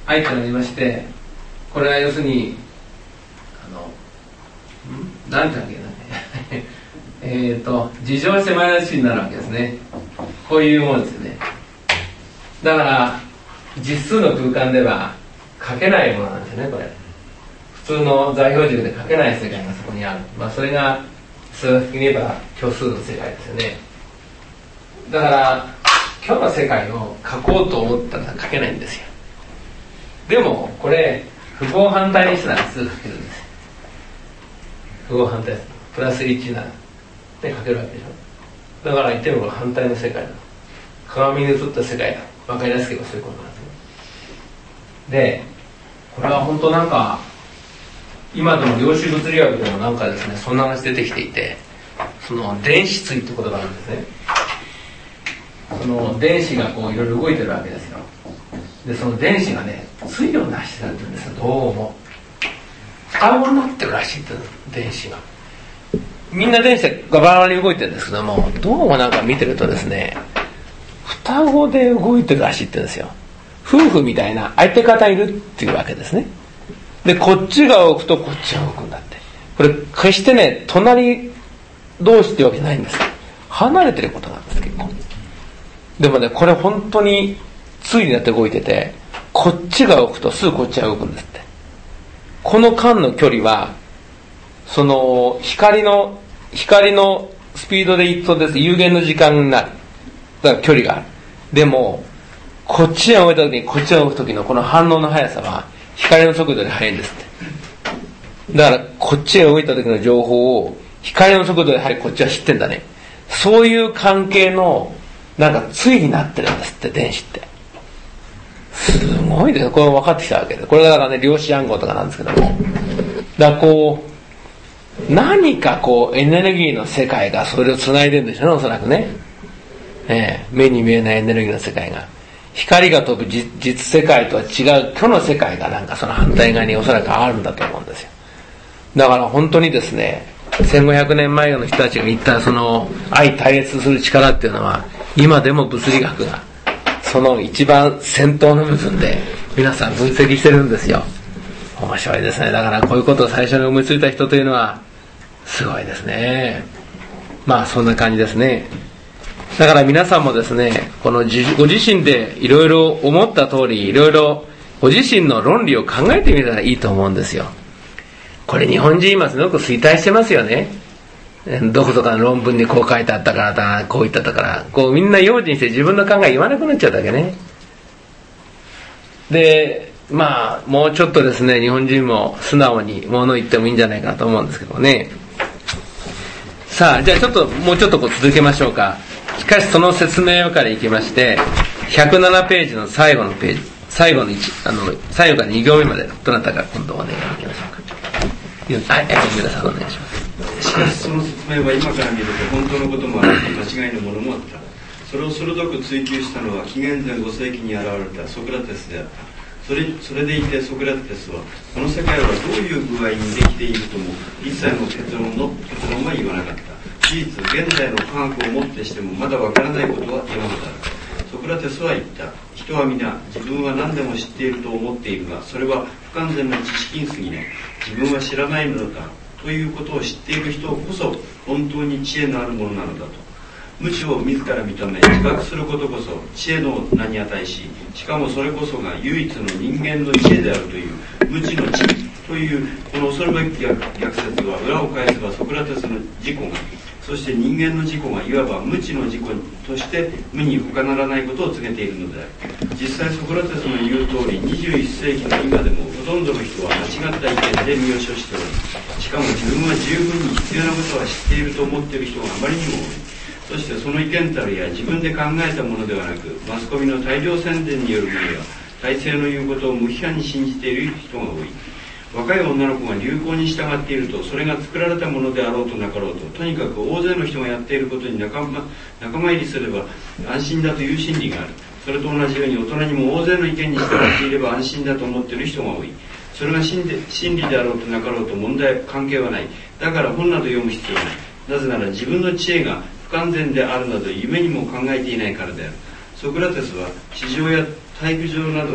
愛ってのがありまして、これは要するにあのんなんてわけだねえっと事情してマイナスになるわけですね。こういうものですよね。だから実数の空間では書けないものなんですよね。これ普通の座標軸で書けない世界がそこにある。まあそれが数学的に言えば虚数の世界ですよね。だから今日の世界を書こうと思ったら書けないんですよ。でもこれ符号反対にしたらすぐ書けるんですよ。符号反対です。プラスいちならで書けるわけでしょ。だから言ってみれば反対の世界だ。鏡に映った世界だ。わかりやすけどそういうことなんですね。でこれは本当なんか今でも量子物理学でもなんかですね、そんな話出てきていて、その電子対って言葉があるんですね。その電子がこういろいろ動いてるわけですよ。でその電子がね対をなしてるって言うんですよ。どうも双子になってるらしいって電子がみんな電子がバラバラに動いてるんですけども、どうもなんか見てるとですね双子で動いてるらしいって言うんですよ。夫婦みたいな相手方いるっていうわけですね。でこっちが動くとこっちが動くんだって。これ決してね隣同士ってわけじゃないんです。離れてることなんです結構。でもねこれ本当に対になって動いてて、こっちが動くとすぐこっちが動くんですって。この間の距離はその光の光のスピードでいくとです有限の時間になる。だから距離がある。でもこっちが動いた時にこっちが動く時のこの反応の速さは光の速度より速いんですって。だからこっちが動いた時の情報を光の速度でやはりこっちは知ってんだね。そういう関係のなんか対になってるんですって電子って。すごいですね。これ分かってきたわけで、これがだからね量子暗号とかなんですけども、だからこう何かこうエネルギーの世界がそれを繋いでるんでしょうね、おそらくね。えー、目に見えないエネルギーの世界が光が飛ぶ 実, 実世界とは違う虚の世界がなんかその反対側におそらくあるんだと思うんですよ。だから本当にですねせんごひゃくねんまえの人たちが言ったその相対立する力っていうのは今でも物理学がその一番先頭の部分で皆さん分析してるんですよ。面白いですね。だからこういうことを最初に思いついた人というのはすごいですね。まあそんな感じですね。だから皆さんもですねこのご自身でいろいろ思った通りいろいろご自身の論理を考えてみたらいいと思うんですよ。これ日本人今すごく衰退してますよね。どこぞかの論文にこう書いてあったからだこう言っただからこうみんな用心して自分の考え言わなくなっちゃうだけね。でまあもうちょっとですね日本人も素直に物言ってもいいんじゃないかと思うんですけどね。さあじゃあちょっともうちょっとこう続けましょうか。しかしその説明からいきましてひゃくななページの最後のページ最後のあの最後からに行目までどなたか今度お願いできましょうか。はい、皆さんお願いします。 しかしその説明は今から見ると本当のこともあるし間違いのものもあった。それを鋭く追求したのは紀元前ご世紀に現れたソクラテスであった。それ、それでいてソクラテスはこの世界はどういう具合にできているとも一切の結論の結論は言わなかった。事実現在の科学をもってしてもまだわからないことは山ほどある。ソクラテスは言った。人は皆自分は何でも知っていると思っているがそれは不完全な知識に過ぎない。自分は知らないのだということを知っている人こそ本当に知恵のあるものなのだと。無知を自ら認め自覚することこそ知恵の名に値し、しかもそれこそが唯一の人間の知恵であるという無知の知というこの恐るべき逆説は裏を返せばソクラテスの自己がそして人間の自己がいわば無知の自己として無に他ならないことを告げているのである。実際ソクラテスの言う通りにじゅういっ世紀の今でもほとんどの人は間違った意見で身を処しており、しかも自分は十分に必要なことは知っていると思っている人があまりにも多い。そしてその意見たるや自分で考えたものではなくマスコミの大量宣伝によるものや体制の言うことを無批判に信じている人が多い。若い女の子が流行に従っているとそれが作られたものであろうとなかろうととにかく大勢の人がやっていることに仲間、仲間入りすれば安心だという心理がある。それと同じように大人にも大勢の意見に従っていれば安心だと思っている人が多い。それが真理、真理であろうとなかろうと問題関係はない。だから本など読む必要はない。なぜなら自分の知恵が不完全であるなど夢にも考えていないからである。ソクラテスは地上や体育上など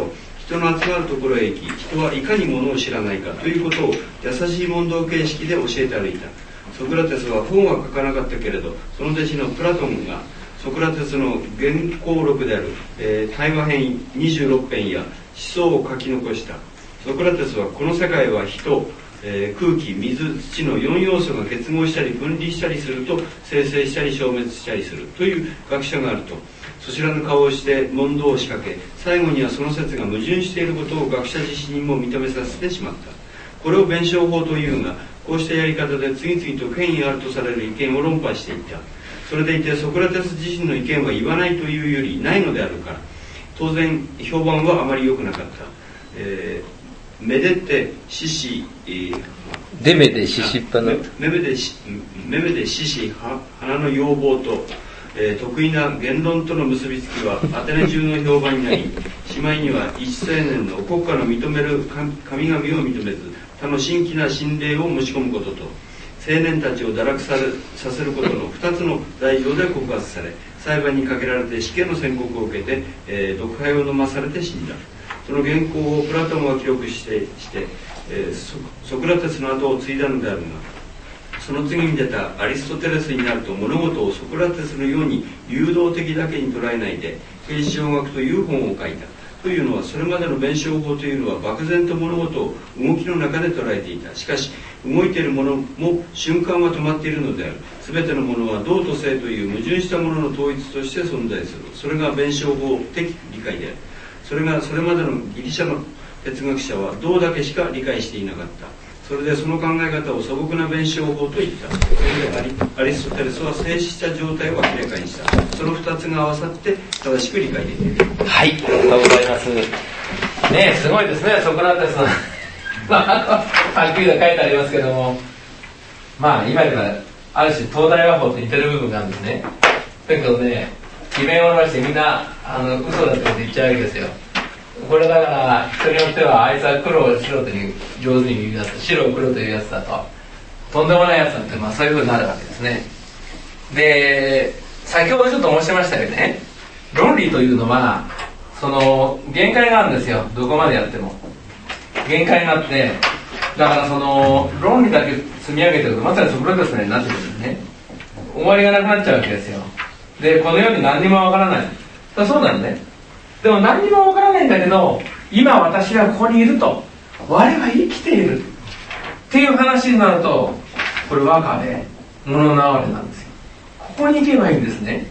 人の集まるところへ行き、人はいかにものを知らないかということを優しい問答形式で教えて歩いた。ソクラテスは本は書かなかったけれど、その弟子のプラトンがソクラテスの原稿録である、えー、対話編にじゅうろく編や思想を書き残した。ソクラテスはこの世界は人、えー、空気、水、土のよん要素が結合したり分離したりすると生成したり消滅したりするという学者があると、そちらの顔をして問答を仕掛け、最後にはその説が矛盾していることを学者自身にも認めさせてしまった。これを弁証法というが、こうしたやり方で次々と権威あるとされる意見を論破していった。それでいてソクラテス自身の意見は言わないというよりないのであるから、当然評判はあまり良くなかった。えー、めでて獅子、えー、 でめで獅子っぱのめめでしめめで獅子花の要望と、えー、得意な言論との結びつきはアテネ中の評判になり、しまいには一青年の国家の認める神々を認めず、他の新規な神霊を持ち込むことと、青年たちを堕落させることのふたつの罪状で告発され、裁判にかけられて死刑の宣告を受けて、えー、毒灰を飲まされて死んだ。その原稿をプラトンは記録してして、えー、ソ, ソクラテスの後を継いだのであるが、その次に出たアリストテレスになると物事をソクラテスのように誘導的だけに捉えないで、形而上学という本を書いた。というのは、それまでの弁証法というのは漠然と物事を動きの中で捉えていた。しかし動いているものも瞬間は止まっているのである。すべてのものは道と性という矛盾したものの統一として存在する。それが弁証法的理解である。それがそれまでのギリシャの哲学者は道だけしか理解していなかった。それでその考え方を素朴な弁証法と言った。それでアリストテレスは静止した状態を明らかにした。その二つが合わさって正しく理解できる。 はい、ありがとうございます。ねえ、すごいですね、ソクラテスのまあ、はっきりと書いてありますけども、まあ今からある種東大和法と似てる部分があるんですね。だけどね、偽名を表してみんなあの嘘だってこと言っちゃうわけですよ。これだから人によっては、あいつは黒を白という上手に言うやつ、白を黒というやつだと、とんでもないやつだって、まあそういうふうになるわけですね。で、先ほどちょっと申しましたけどね、論理というのはその限界があるんですよ。どこまでやっても限界があって、だからその論理だけ積み上げてるとまさにソクラテスになってくるんですね。終わりがなくなっちゃうわけですよ。で、この世に何にもわからない。だそうなんね。でも何にもわからないんだけど、今私はここにいると、我は生きているっていう話になると、これ和歌で物の哀れなんですよ。ここに行けばいいんですね。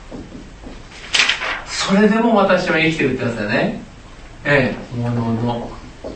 それでも私は生きてるってやつだよね。ええ、物の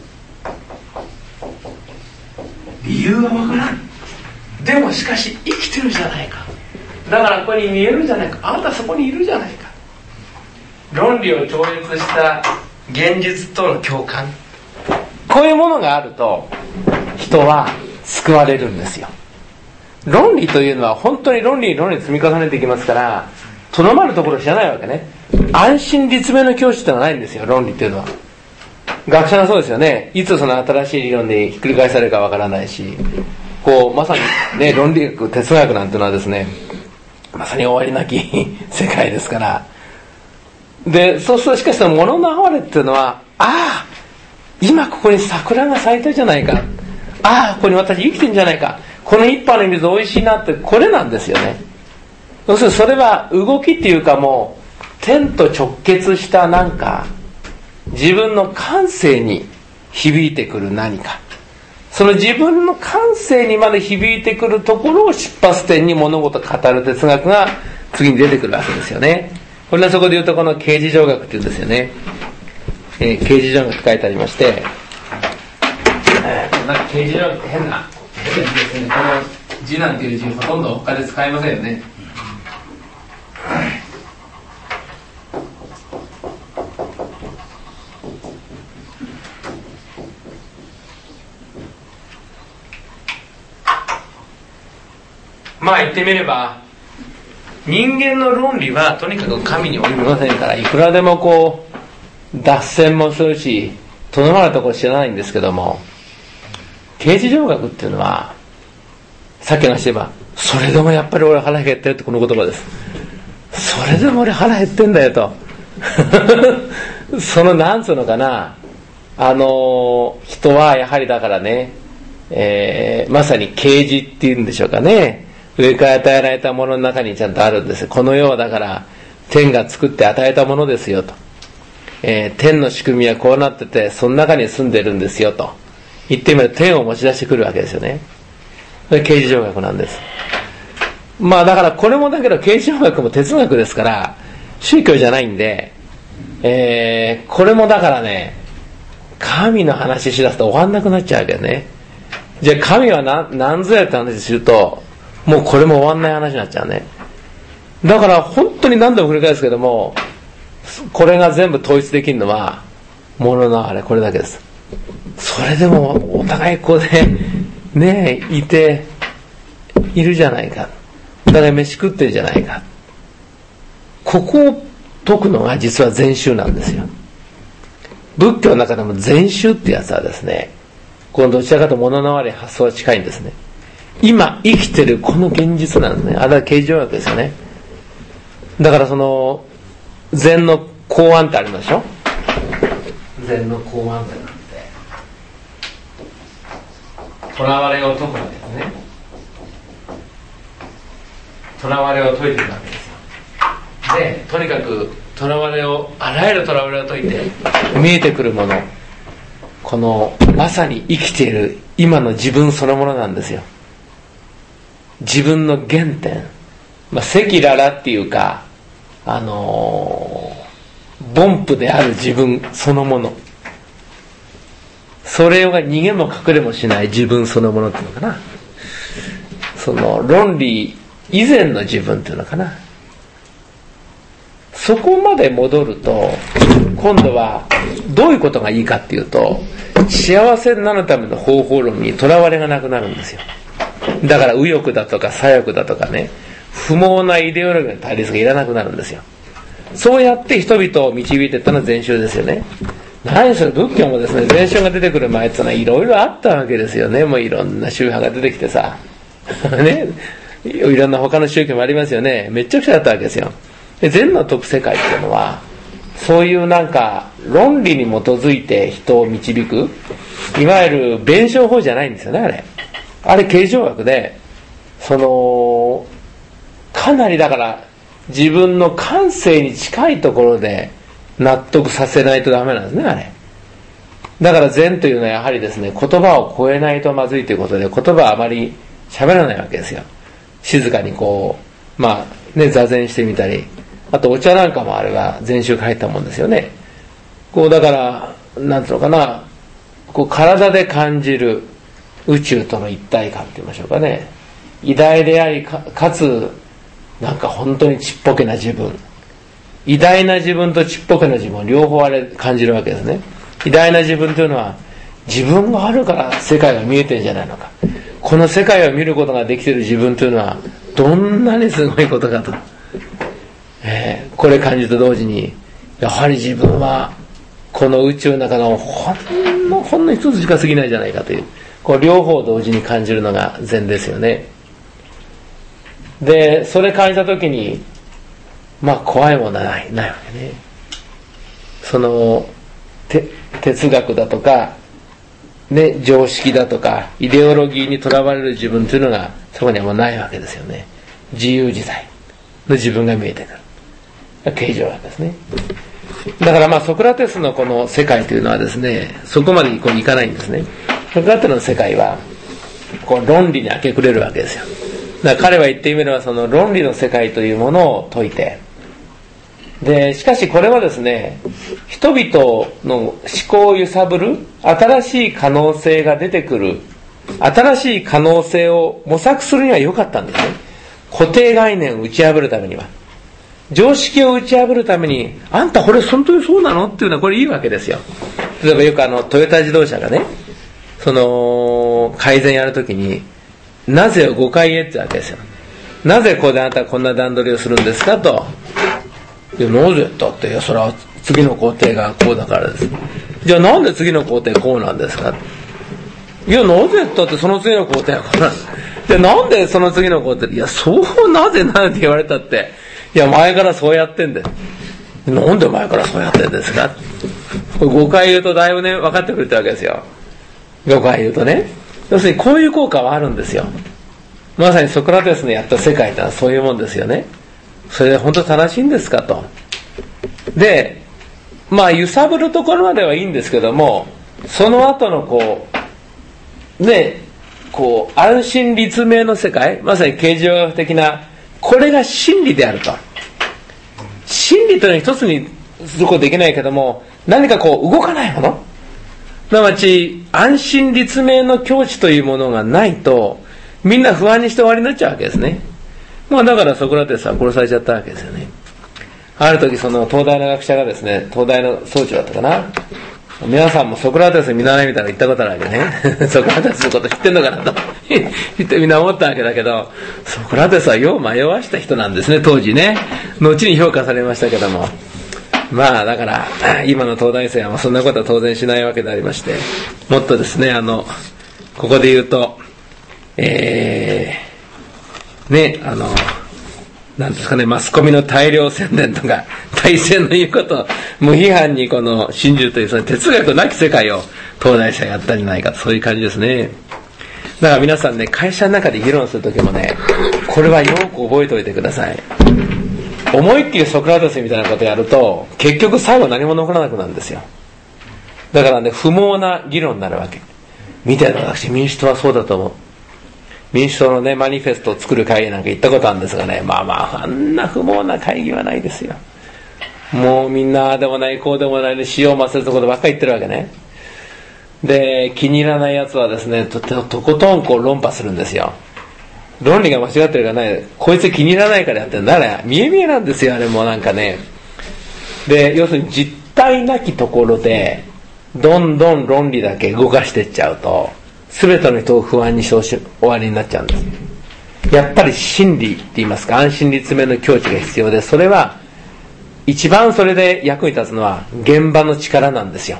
理由はわからん。でもしかし生きてるじゃないか。だからここに見えるじゃないか。あなたそこにいるじゃないか。論理を超越した現実との共感、こういうものがあると人は救われるんですよ。論理というのは本当に論理に論理積み重ねていきますから、とどまるところ知らないわけね。安心立命の教師ってのはないんですよ、論理っていうのは。学者がそうですよね。いつその新しい理論でひっくり返されるかわからないし、こうまさにね、論理学哲学なんてのはですね、まさに終わりなき世界ですから。で、そうするとしかしその物の哀れっていうのは、ああ今ここに桜が咲いたじゃないか、ああここに私生きてんじゃないか、この一杯の水おいしいなって、これなんですよね。要するにそれは動きっていうか、もう天と直結したなんか自分の感性に響いてくる何か、その自分の感性にまで響いてくるところを出発点に物事を語る哲学が次に出てくるわけですよね。これはそこで言うとこの形而上学っていうんですよね。えー、形而上学って書いてありまして、えー、なんか形而上学って変な変な字ですね。この字なんていう字ほとんど他で使いませんよね。まあ言ってみれば、人間の論理はとにかく神に及びませんから、いくらでもこう脱線もするし、とどまるところ知らないんですけども、形而上学っていうのはさっきの話で言えば、それでもやっぱり俺腹減ってるってこの言葉です。それでも俺腹減ってんだよとそのなんつうのかな、 あの人はやはりだからね、えー、まさに啓示っていうんでしょうかね、上から与えられたものの中にちゃんとあるんです。この世はだから天が作って与えたものですよと、えー、天の仕組みはこうなっててその中に住んでるんですよと言ってみると天を持ち出してくるわけですよね。それ啓示上学なんです。まあだからこれもだけど啓示上学も哲学ですから宗教じゃないんで、えー、これもだからね、神の話しだすと終わんなくなっちゃうわけね。じゃあ神は何何ぞやって話するともうこれも終わんない話になっちゃうね。だから本当に何度も繰り返すけども、これが全部統一できるのは物のあれこれだけです。それでもお互いここでねいているじゃないか、お互い飯食ってるじゃないか、ここを解くのが実は禅宗なんですよ。仏教の中でも禅宗ってやつはですね、このどちらかと物のあり発想は近いんですね。今生きてるこの現実なんですね。あれは啓示上学ですよね。だからその禅の公案ってありますでしょ。禅の公案ってなんて囚われを解くわけですね。囚われを解いていくわけですよ。でとにかく囚われをあらゆる囚われを解いて見えてくるもの、このまさに生きている今の自分そのものなんですよ。自分の原点、まあ、赤裸々っていうか、あのー、凡夫である自分そのもの、それが逃げも隠れもしない自分そのものっていうのかな、その論理以前の自分っていうのかな、そこまで戻ると今度はどういうことがいいかっていうと、幸せになるための方法論にとらわれがなくなるんですよ。だから右翼だとか左翼だとかね、不毛なイデオロギーの対立がいらなくなるんですよ。そうやって人々を導いていったのは禅宗ですよね。何しろ仏教もですね、禅宗が出てくる前ってのはいろいろあったわけですよね。もういろんな宗派が出てきてさね、いろんな他の宗教もありますよね。めっちゃくちゃだったわけですよ。で禅の説く世界っていうのはそういうなんか論理に基づいて人を導く、いわゆる弁証法じゃないんですよね。あれあれ啓示上学で、そのかなりだから自分の感性に近いところで納得させないとダメなんですね。あれだから禅というのはやはりですね、言葉を超えないとまずいということで、言葉はあまり喋らないわけですよ。静かにこうまあね座禅してみたり、あとお茶なんかもあれは禅宗から入ったもんですよね。こうだからなんていうのかな、こう体で感じる宇宙との一体感って言いましょうかね、偉大であり か, かつなんか本当にちっぽけな自分、偉大な自分とちっぽけな自分を両方あれ感じるわけですね。偉大な自分というのは自分があるから世界が見えてるんじゃないのか、この世界を見ることができている自分というのはどんなにすごいことかと、えー、これ感じと同時にやはり自分はこの宇宙の中のほんのほんの一つしか過ぎないじゃないかという、こう両方同時に感じるのが禅ですよね。でそれ感じた時にまあ怖いものはないないわけね。そのて哲学だとかね、常識だとかイデオロギーにとらわれる自分というのがそこにはもうないわけですよね。自由自在の自分が見えてくる啓示学ですね。だからまあソクラテスのこの世界というのはですね、そこまでこういかないんですね。ソクラテスの世界はこう論理に明け暮れるわけですよ。だから彼は言ってみればその論理の世界というものを説いて、でしかしこれはですね、人々の思考を揺さぶる新しい可能性が出てくる、新しい可能性を模索するには良かったんですね。固定概念を打ち破るためには、常識を打ち破るために、あんたこれ本当にそうなのっていうのはこれいいわけですよ。例えばよくあのトヨタ自動車がね、その改善やるときになぜをごかい言えってわけですよ。なぜここであなたはこんな段取りをするんですかと。いやなぜだって、いやそれは次の工程がこうだからです。じゃあなんで次の工程こうなんですか。いやなぜだってその次の工程はこうなんです。でなんでその次の工程、いやそうなぜなんて言われたって、いや前からそうやってんだよ。 なんで前からそうやってるんですか。これごかい言うとだいぶね分かってくるってわけですよ。ごかい言うとね、要するにこういう効果はあるんですよ。まさにソクラテスのやった世界ってのはそういうもんですよね。それで本当正しいんですかと。でまあ揺さぶるところまではいいんですけども、その後のこうねこう安心立命の世界、まさに形状学的なこれが真理であると。真理というのは一つにすることできないけども、何かこう動かないもの、すなわち安心立命の境地というものがないとみんな不安にして終わりになっちゃうわけですね。まあだからソクラテスは殺されちゃったわけですよね。ある時その東大の学者がですね、東大の総長だったかな、皆さんもソクラテス見習いみたいなの言ったことあるわけねソクラテスのこと知ってんのかなと言ってみんな思ったわけだけど、ソクラテスはよう迷わした人なんですね、当時ね。後に評価されましたけども、まあだから今の東大生はそんなことは当然しないわけでありまして、もっとですね、あのここで言うとえー、ねあのなんですかね、マスコミの大量宣伝とか大戦の言うことを無批判にこの真珠というその哲学なき世界を東大生がやったんじゃないか、そういう感じですね。だから皆さんね、会社の中で議論するときもね、これはよく覚えておいてください。思いっきりソクラテスみたいなことやると結局最後何も残らなくなるんですよ。だからね、不毛な議論になるわけ。みたいな、私民主党はそうだと思う。民主党のねマニフェストを作る会議なんか行ったことあるんですがね、まあまああんな不毛な会議はないですよ。もうみんなああでもないこうでもないで塩を混ぜるところばっかり言ってるわけね。で気に入らないやつはですね と, と, とことんこう論破するんですよ。論理が間違ってるかない、こいつ気に入らないからやってるんだから見え見えなんですよ、あれもなんかね。で要するに実体なきところでどんどん論理だけ動かしていっちゃうと全ての人を不安にして終わりになっちゃうんです。やっぱり真理って言いますか、安心立命の境地が必要で、それは一番それで役に立つのは現場の力なんですよ。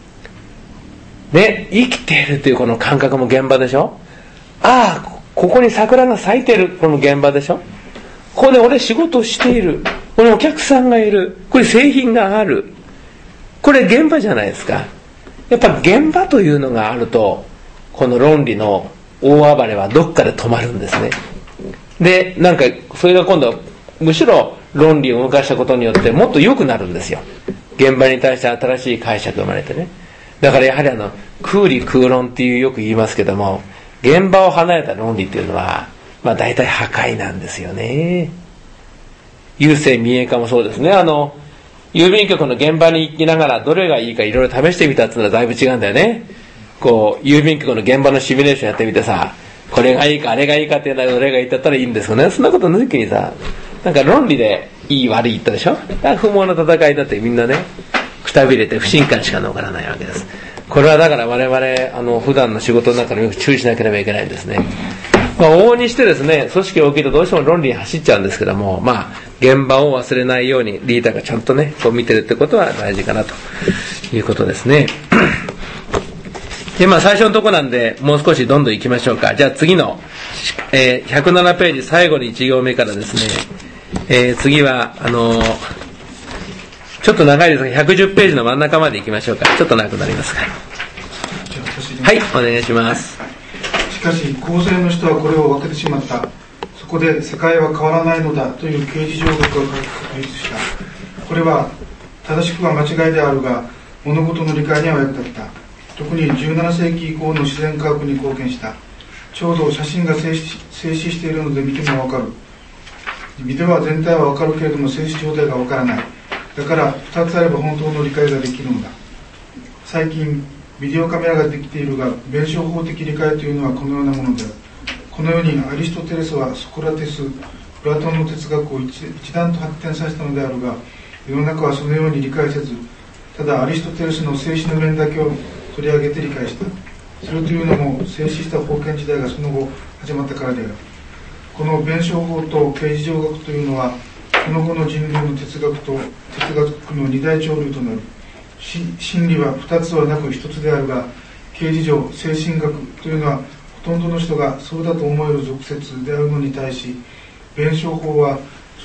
ね、生きているというこの感覚も現場でしょ。ああ、ここに桜が咲いているこの現場でしょ。ここで俺仕事をしている、このお客さんがいる、これ製品がある、これ現場じゃないですか。やっぱ現場というのがあるとこの論理の大暴れはどっかで止まるんですね。でなんかそれが今度はむしろ論理を動かしたことによってもっと良くなるんですよ。現場に対して新しい解釈が生まれてね。だからやはりあの空理空論っていうよく言いますけども、現場を離れた論理っていうのはまあ大体破壊なんですよね。郵政民営化もそうですね。あの郵便局の現場に行きながらどれがいいかいろいろ試してみたっていうのはだいぶ違うんだよね。こう郵便局の現場のシミュレーションやってみてさ、これがいいかあれがいいかっていうのはどれがいいって言ったらいいんですよね。そんなこと抜きにさ、なんか論理でいい悪い言ったでしょ。だから不毛な戦いだってみんなねくたびれて不信感しか残らないわけです。これはだから我々あの普段の仕事の中でよく注意しなければいけないんですね。まあ、往々にしてですね、組織が大きいとどうしても論理に走っちゃうんですけども、まあ現場を忘れないようにリーダーがちゃんとねこう見てるってことは大事かなということですね。でまあ最初のとこなんでもう少しどんどん行きましょうか。じゃあ次の、えー、ひゃくななページ最後にいち行目からですね、えー、次はあのー、ちょっと長いですがひゃくじゅっページの真ん中まで行きましょうか。ちょっと長くなりますから。はいお願いします。 しかし公正の人はこれを分けてしまった。そこで世界は変わらないのだという刑事上学が確立した。これは正しくは間違いであるが物事の理解には役立った。特にじゅうなな世紀以降の自然科学に貢献した。ちょうど写真が静止しているので見ても分かる。見ては全体は分かるけれども静止状態が分からない。だからふたつあれば本当の理解ができるのだ。最近ビデオカメラができているが弁証法的理解というのはこのようなものである。このようにアリストテレスはソクラテス、プラトンの哲学を 一, 一段と発展させたのであるが、世の中はそのように理解せず、ただアリストテレスの静止の面だけを取り上げて理解した。それというのも静止した封建時代がその後始まったからである。この弁証法と刑事上学というのはその後の人類の哲学と哲学の二大潮流となる。真理は二つはなく一つであるが、刑事上精神学というのはほとんどの人がそうだと思える俗説であるのに対し、弁証法は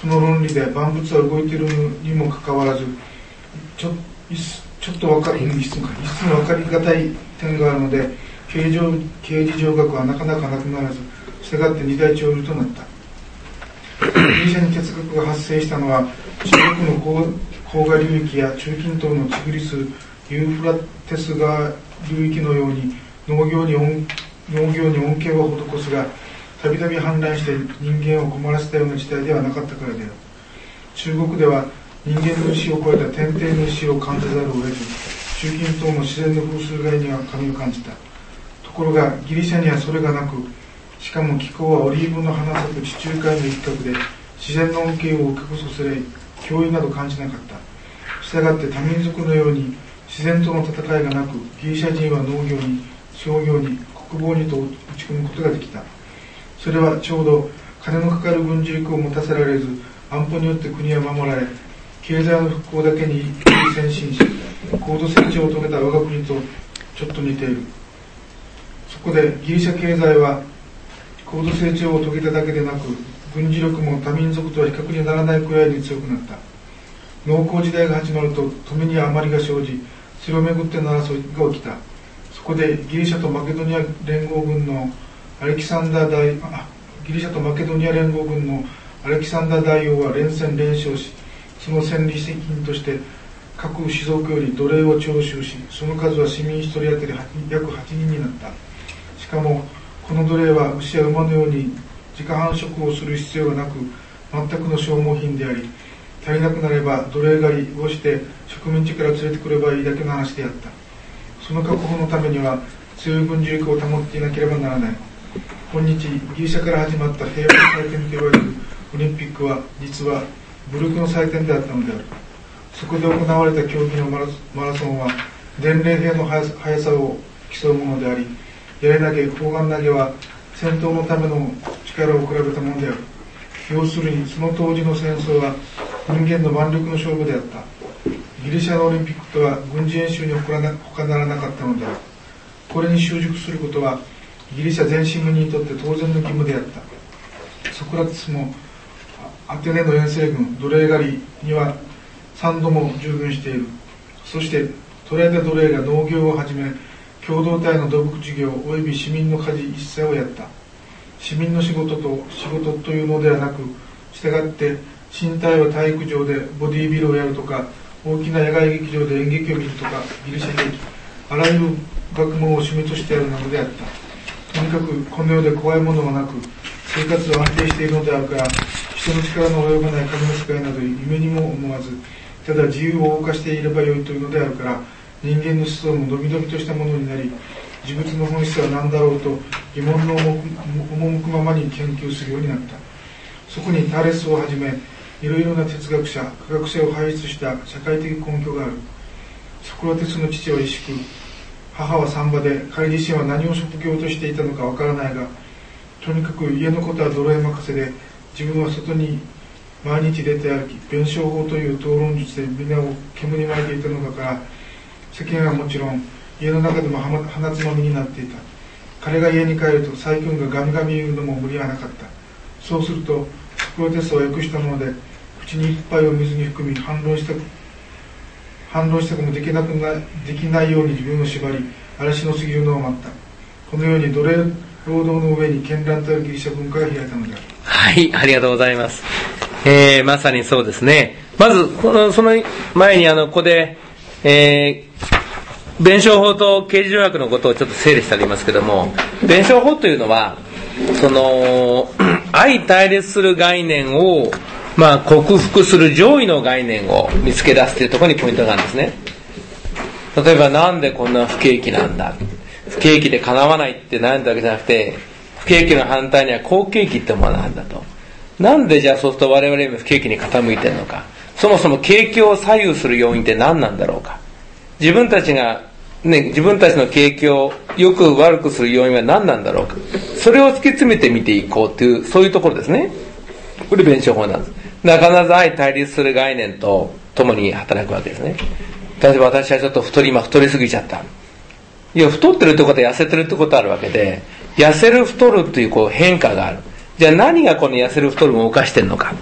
その論理で万物は動いているにもかかわらず、ちょちょっと分かり一つ分かりがたい点があるので、形状形而上学はなかなかなくならず、したがって二大潮流となった。ギリシャに哲学が発生したのは、中国の黄河流域や中近東のチグリス・ユーフラテス川流域のように農業に恩農業に恩恵を施すが、たびたび氾濫して人間を困らせたような事態ではなかったからである。中国では人間の意志を超えた天帝の意志を感じざるを得ず、中近東の自然の風水害には神を感じた。ところがギリシャにはそれがなく、しかも気候はオリーブの花咲く地中海の一角で、自然の恩恵を受けこそすれ、脅威など感じなかった。したがって多民族のように自然との戦いがなく、ギリシャ人は農業に商業に国防にと打ち込むことができた。それはちょうど金のかかる軍事力を持たせられず、安保によって国は守られ、経済の復興だけに先進し、高度成長を遂げた我が国とちょっと似ている。そこでギリシャ経済は高度成長を遂げただけでなく、軍事力も多民族とは比較にならないくらいに強くなった。農耕時代が始まると富に余りが生じ、それをめぐっての争いが起きた。そこでギリシャとマケドニア連合軍のアレキサンダー大あギリシャとマケドニア連合軍のアレキサンダー大王は連戦連勝し、その戦利品として各氏族より奴隷を徴収し、その数は市民一人当たり約はちにんになった。しかもこの奴隷は牛や馬のように自家繁殖をする必要がなく、全くの消耗品であり、足りなくなれば奴隷狩りをして植民地から連れてくればいいだけの話であった。その確保のためには強い軍事力を保っていなければならない。今日ギリシャから始まった平和の祭典と言われるオリンピックは、実は武力の祭典であったのである。そこで行われた競技のマラソンは伝令兵の速さを競うものであり、やり投げ、砲丸投げは戦闘のための力を比べたものである。要するにその当時の戦争は人間の腕力の勝負であった。ギリシャのオリンピックとは軍事演習に他ならなかったのである。これに習熟することはギリシャ全市民にとって当然の義務であった。ソクラテスもアテネの遠征軍奴隷狩りには三度も従軍している。そして捕らえた奴隷が農業をはじめ共同体の土木事業及び市民の家事一切をやった。市民の仕事と仕事というのではなく、したがって身体は体育場でボディービルをやるとか、大きな野外劇場で演劇を見るとか、ギリシャ劇、あらゆる学問を趣味としてやるのであった。とにかくこの世で怖いものはなく、生活は安定しているのであるから、人の力の及ばない神の世界など夢にも思わず、ただ自由を謳歌していればよいというのであるから、人間の思想ものびのびとしたものになり、自物の本質は何だろうと疑問の赴くままに研究するようになった。そこにタレスをはじめいろいろな哲学者、科学者を輩出した社会的根拠がある。ソクラテスの父は萎縮、母は産婆で、彼自身は何を職業としていたのかわからないが、とにかく家のことは奴隷任せで、自分は外に毎日出て歩き、弁証法という討論術で皆を煙に巻いていたのだから、世間はもちろん家の中でも鼻つまみになっていた。彼が家に帰ると細菌がガミガミ言うのも無理はなかった。そうするとソクラテスは訳したもので、口に一杯を水に含み反論したく反論したくもできなくなできないように自分を縛り、嵐の過ぎるのを待った。このように奴隷労働の上に絢爛たるギリシャ文化が開いたのである。 はい、ありがとうございます。えー、まさにそうですね。まずこのその前にあのここで、えー、弁証法と刑事条約のことをちょっと整理してありますけども、弁証法というのはその相対立する概念をまあ克服する上位の概念を見つけ出すというところにポイントがあるんですね。例えばなんでこんな不景気なんだ、不景気でかなわないって悩んだわけじゃなくて、不景気の反対には好景気ってものなんだと。なんでじゃあそうすると我々も不景気に傾いてるのか、そもそも景気を左右する要因って何なんだろうか、自分たちがね、自分たちの景気をよく悪くする要因は何なんだろうか、それを突き詰めてみていこうという、そういうところですね。これ弁証法なんです。必ず相対立する概念と共に働くわけですね。例えば私はちょっと太り今太りすぎちゃった、いや太ってるってことは痩せてるってことあるわけで、痩せる太るというこう変化がある。じゃあ何がこの痩せる太るを動かしてるのか、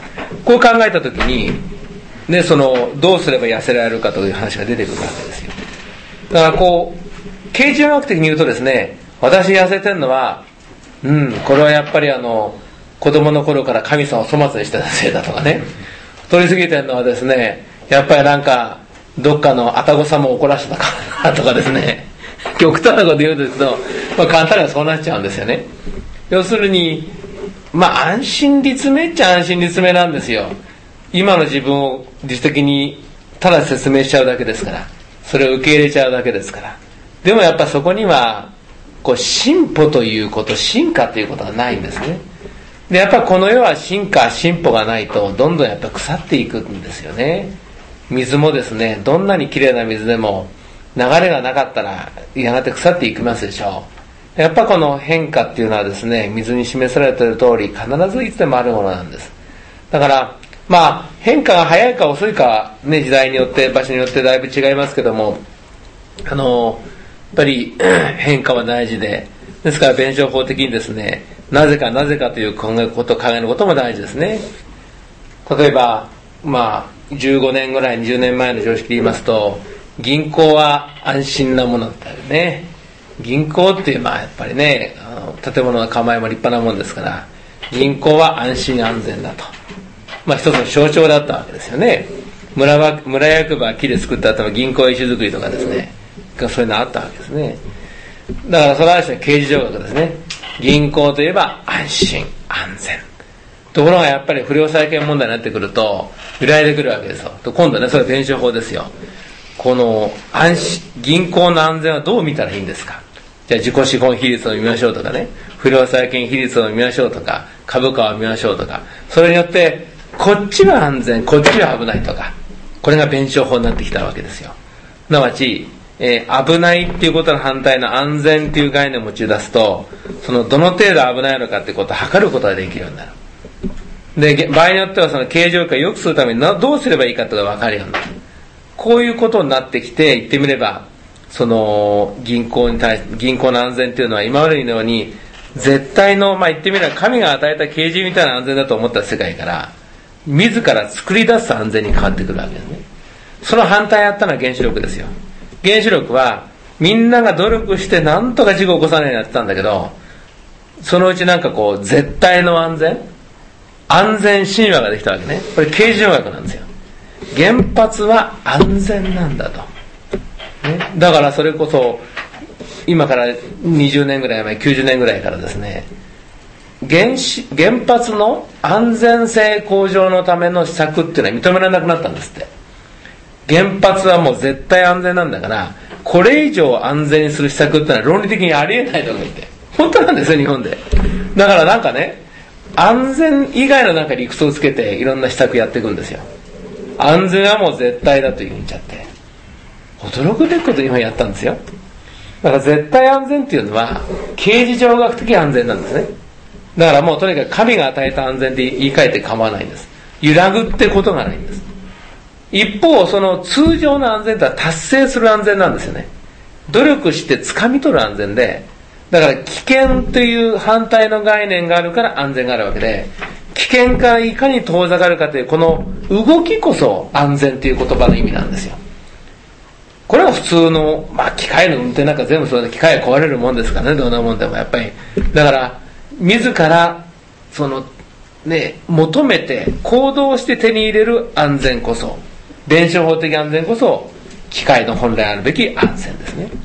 こう考えたときに、ね、そのどうすれば痩せられるかという話が出てくるわけですよ。だからこう形状学的に言うとですね、私痩せてるのは、うん、これはやっぱりあの子供の頃から神様を粗末にしてたせいだとかね、太りすぎてるのはですね、やっぱりなんかどっかの愛宕様を怒らせたからとかですね、極端なこと言うんですけど、まあ、簡単にはそうなっちゃうんですよね。要するに、まあ安心立命っちゃ安心立命なんですよ。今の自分を自主的にただ説明しちゃうだけですから、それを受け入れちゃうだけですから。でもやっぱそこにはこう進歩ということ、進化ということがないんですね。でやっぱこの世は進化進歩がないとどんどんやっぱ腐っていくんですよね。水もですね、どんなにきれいな水でも流れがなかったらやがて腐っていきますでしょう。やっぱこの変化っていうのはですね、水に示されている通り必ずいつでもあるものなんです。だからまあ変化が早いか遅いかはね、時代によって場所によってだいぶ違いますけども、あのやっぱり変化は大事で、ですから弁証法的にですね、なぜかなぜかという考えることを考えることも大事ですね。例えばまあじゅうごねんぐらいにじゅうねんまえの常識で言いますと、銀行は安心なものだったよね。銀行っていうまあやっぱりね、あの建物の構えも立派なもんですから、銀行は安心安全だと、まあ一つの象徴だったわけですよね。村は村役場は木で作った後の銀行石造りとかですね、そういうのあったわけですね。だからそれはですね、刑事上学ですね。銀行といえば安心安全。ところがやっぱり不良債権問題になってくると揺らいでくるわけですよ。と今度ね、それは弁証法ですよ。この安心銀行の安全はどう見たらいいんですか。じゃあ自己資本比率を見ましょうとかね、不良債権比率を見ましょうとか、株価を見ましょうとか、それによってこっちは安全、こっちは危ないとか、これが弁証法になってきたわけですよ。すなわち、えー、危ないっていうことの反対の安全っていう概念を持ち出すと、そのどの程度危ないのかっていうことを測ることができるようになる。で場合によってはその経常化を良くするためにどうすればいいかというのが分かるようになる。こういうことになってきて、言ってみればその銀行に対して銀行の安全っていうのは今までのように絶対の、まあ、言ってみれば神が与えた啓示みたいな安全だと思った世界から自ら作り出す安全に変わってくるわけですね。その反対やったのは原子力ですよ。原子力はみんなが努力して何とか事故を起こさないようにやってたんだけど、そのうちなんかこう絶対の安全安全神話ができたわけね。これ形状学なんですよ。原発は安全なんだと、ね、だからそれこそ今からにじゅうねんぐらい前、きゅうじゅうねんぐらいからですね、原子原発の安全性向上のための施策っていうのは認められなくなったんですって。原発はもう絶対安全なんだから、これ以上安全にする施策っていうのは論理的にありえないとか言って、本当なんですよ日本で。だからなんかね、安全以外のなんか理屈をつけていろんな施策やっていくんですよ。安全はもう絶対だと言っちゃって、驚くべきことを今やったんですよ。だから絶対安全っていうのは刑事上学的安全なんですね。だからもうとにかく神が与えた安全で言い換えて構わないんです。揺らぐってことがないんです。一方その通常の安全とは達成する安全なんですよね。努力して掴み取る安全で、だから危険という反対の概念があるから安全があるわけで、危険からいかに遠ざかるかというこの動きこそ安全という言葉の意味なんですよ。これは普通の、まあ、機械の運転なんか全部そうで、機械が壊れるもんですからね、どんなもんでもやっぱり。だから自らそのね求めて行動して手に入れる安全こそ、弁証法的安全こそ機械の本来あるべき安全ですね。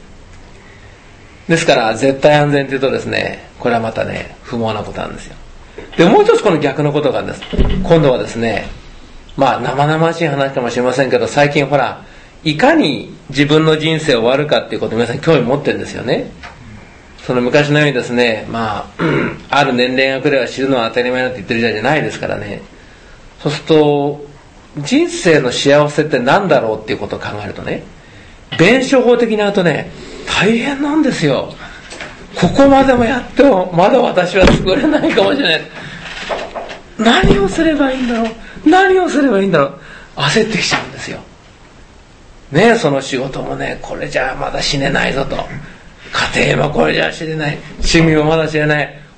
ですから絶対安全というとですね、これはまたね不毛なことなんですよ。でもう一つこの逆のことがあるんです。今度はですね、まあ生々しい話かもしれませんけど、最近ほらいかに自分の人生を終わるかっていうことを皆さん興味持ってるんですよね。その昔のようにですね、まあある年齢が来れば死ぬのは当たり前だって言ってる時代じゃないですからね。そうすると人生の幸せって何だろうっていうことを考えるとね、弁証法的になるとね大変なんですよ。ここまでもやってもまだ私は作れないかもしれない。何をすればいいんだろう何をすればいいんだろう焦ってきちゃうんですよね。えその仕事もね、これじゃまだ死ねないぞと、家庭もこれじゃ死ねない、趣味もまだ死ねない、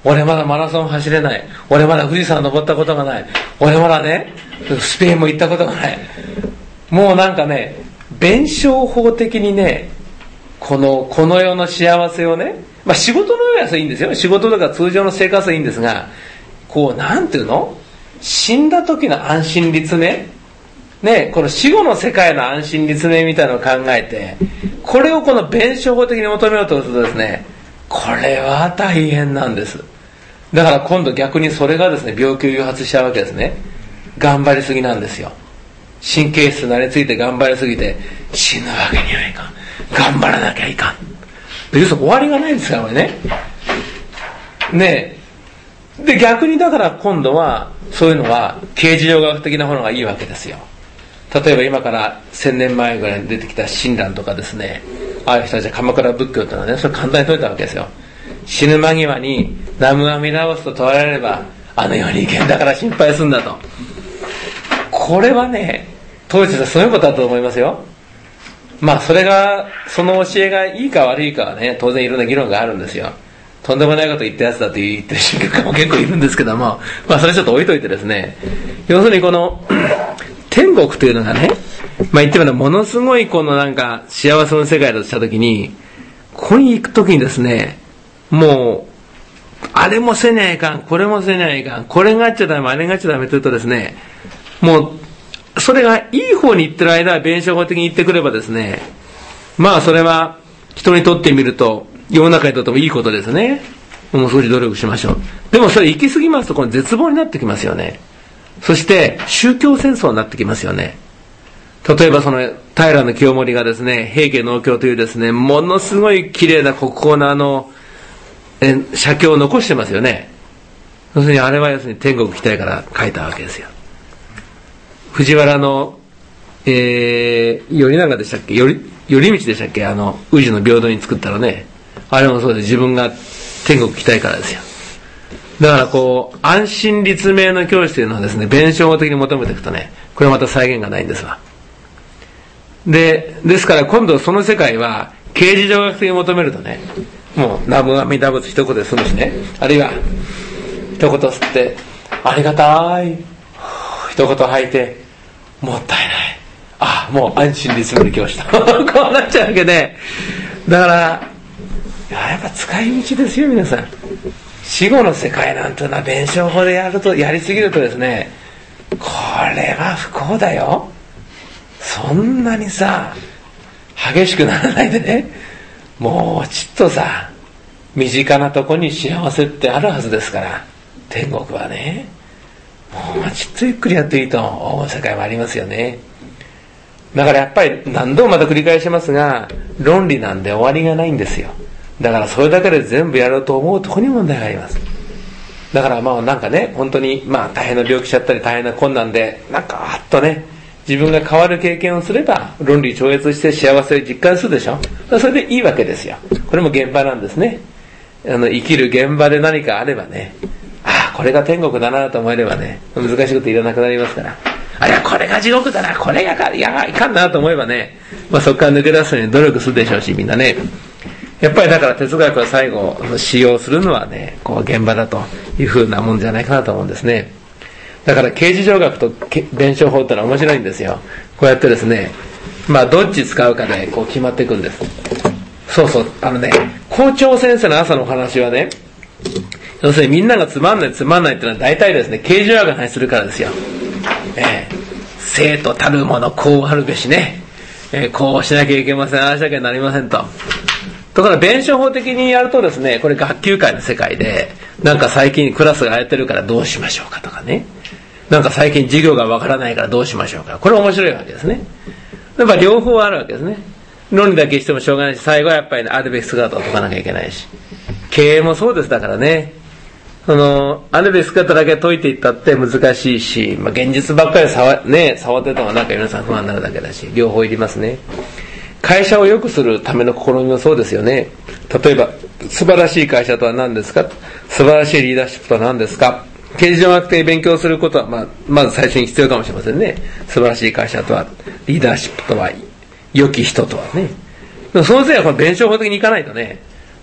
俺まだマラソン走れない、俺まだ富士山登ったことがない、俺まだねスペインも行ったことがない、もうなんかね弁証法的にねこのこの世の幸せをね、まあ仕事の上はいいんですよ、仕事とか通常の生活はいいんですが、こうなんていうの、死んだ時の安心立命ね、この死後の世界の安心立命みたいなのを考えて、これをこの弁証法的に求めようとするとですね、これは大変なんです。だから今度逆にそれがですね病気を誘発しちゃうわけですね。頑張りすぎなんですよ。神経質になりついて頑張りすぎて死ぬわけにはいかん、頑張らなきゃいかん、要するに終わりがないんですからこれね。ねえ、で逆にだから今度はそういうのは形而上学的なものがいいわけですよ。例えば今から千年前ぐらいに出てきた親鸞とかですね、ああいう人たちは鎌倉仏教というのはね、それ簡単に説いたわけですよ。死ぬ間際に南無阿弥陀仏と問われればあの世に行けんだから心配するんだと。これはね当時はそういうことだと思いますよ。まあそれがその教えがいいか悪いかはね当然いろんな議論があるんですよ。とんでもないこと言ったやつだと言ってる宗教家も結構いるんですけども、まあそれちょっと置いといてですね、要するにこの天国というのがね、まあ言ってみればものすごいこのなんか幸せの世界だとしたときに、ここに行くときにですね、もうあれもせにゃいかん、これもせにゃいかん、これがあっちゃダメ、あれがあっちゃダメというとですね、もうそれがいい方に行ってる間は弁証法的に言ってくればですね、まあそれは人にとってみると世の中にとってもいいことですね。もう少し努力しましょう。でもそれ行き過ぎますとこの絶望になってきますよね。そして宗教戦争になってきますよね。例えばその平清盛がですね、平家農協というですね、ものすごい綺麗な国宝のあのえ写経を残してますよね。要するにあれは要するに天国行きたいから書いたわけですよ。藤原の、えー、頼長でしたっけ、頼頼道でしたっけ、あの宇治の平等に作ったらね、あれもそうで自分が天国行きたいからですよ。だからこう安心立命の教師というのはですね、弁証法的に求めていくとね、これまた再現がないんですわ。でですから今度その世界は形而上学的に求めるとね、もう南無阿弥陀仏一言で済むしね、あるいは一言吸ってありがたい、一言吐いてもったいない、あもう安心立命の教師とこうなっちゃうわけで、だからやっぱ使い道ですよ皆さん。死後の世界なんていうのは弁証法でやるとやりすぎるとですね、これは不幸だよ。そんなにさ激しくならないでね、もうちっとさ身近なとこに幸せってあるはずですから、天国はね、もうちっとゆっくりやっていいと思う世界もありますよね。だからやっぱり何度もまた繰り返しますが、論理なんで終わりがないんですよ。だからそれだけで全部やろうと思うところに問題があります。だからまあなんかね、本当にまあ大変な病気しちゃったり大変な困難でなんかわっとね自分が変わる経験をすれば論理超越して幸せを実感するでしょ。それでいいわけですよ。これも現場なんですね。あの生きる現場で何かあればね、ああこれが天国だなと思えればね、難しいこといらなくなりますから、あいやこれが地獄だな、これがかいやいかんなと思えばね、まあ、そこから抜け出すように努力するでしょうし、みんなね。やっぱりだから哲学は最後使用するのはね、こう現場だというふうなもんじゃないかなと思うんですね。だから形而上学と弁証法ってのは面白いんですよ。こうやってですね、まあどっち使うかでこう決まっていくんです。そうそう、あのね、校長先生の朝のお話はね、要するにみんながつまんないつまんないっていうのは大体ですね、形而上学の話するからですよ。えー、生徒たるものこうあるべしね、えー、こうしなきゃいけません、ああしなきゃなりませんと。だから弁証法的にやるとですね、これ学級会の世界でなんか最近クラスがやってるからどうしましょうかとかね、なんか最近授業がわからないからどうしましょうか、これ面白いわけですね。やっぱ両方あるわけですね。論理だけしてもしょうがないし、最後はやっぱり、ね、あるべき姿を解かなきゃいけないし、経営もそうです。だからね、そのあるべき姿だけ解いていったって難しいし、まあ、現実ばっかり触、ね、触っててもなんか皆さん不安になるだけだし、両方いりますね。会社を良くするための試みもそうですよね。例えば素晴らしい会社とは何ですか、素晴らしいリーダーシップとは何ですか。形而上学的に勉強することは、まあ、まず最初に必要かもしれませんね。素晴らしい会社とは、リーダーシップとは、良き人とはね。でもその際はこの弁証法的にいかないとね、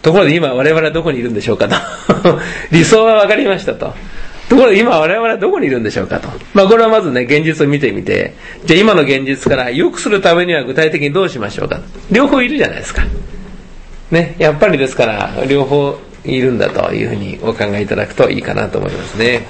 ところで今我々はどこにいるんでしょうかと理想は分かりましたと。ところで今我々はどこにいるんでしょうかと。まあこれはまずね、現実を見てみて、じゃあ今の現実から良くするためには具体的にどうしましょうかと。両方いるじゃないですかね。やっぱりですから両方いるんだというふうにお考えいただくといいかなと思いますね。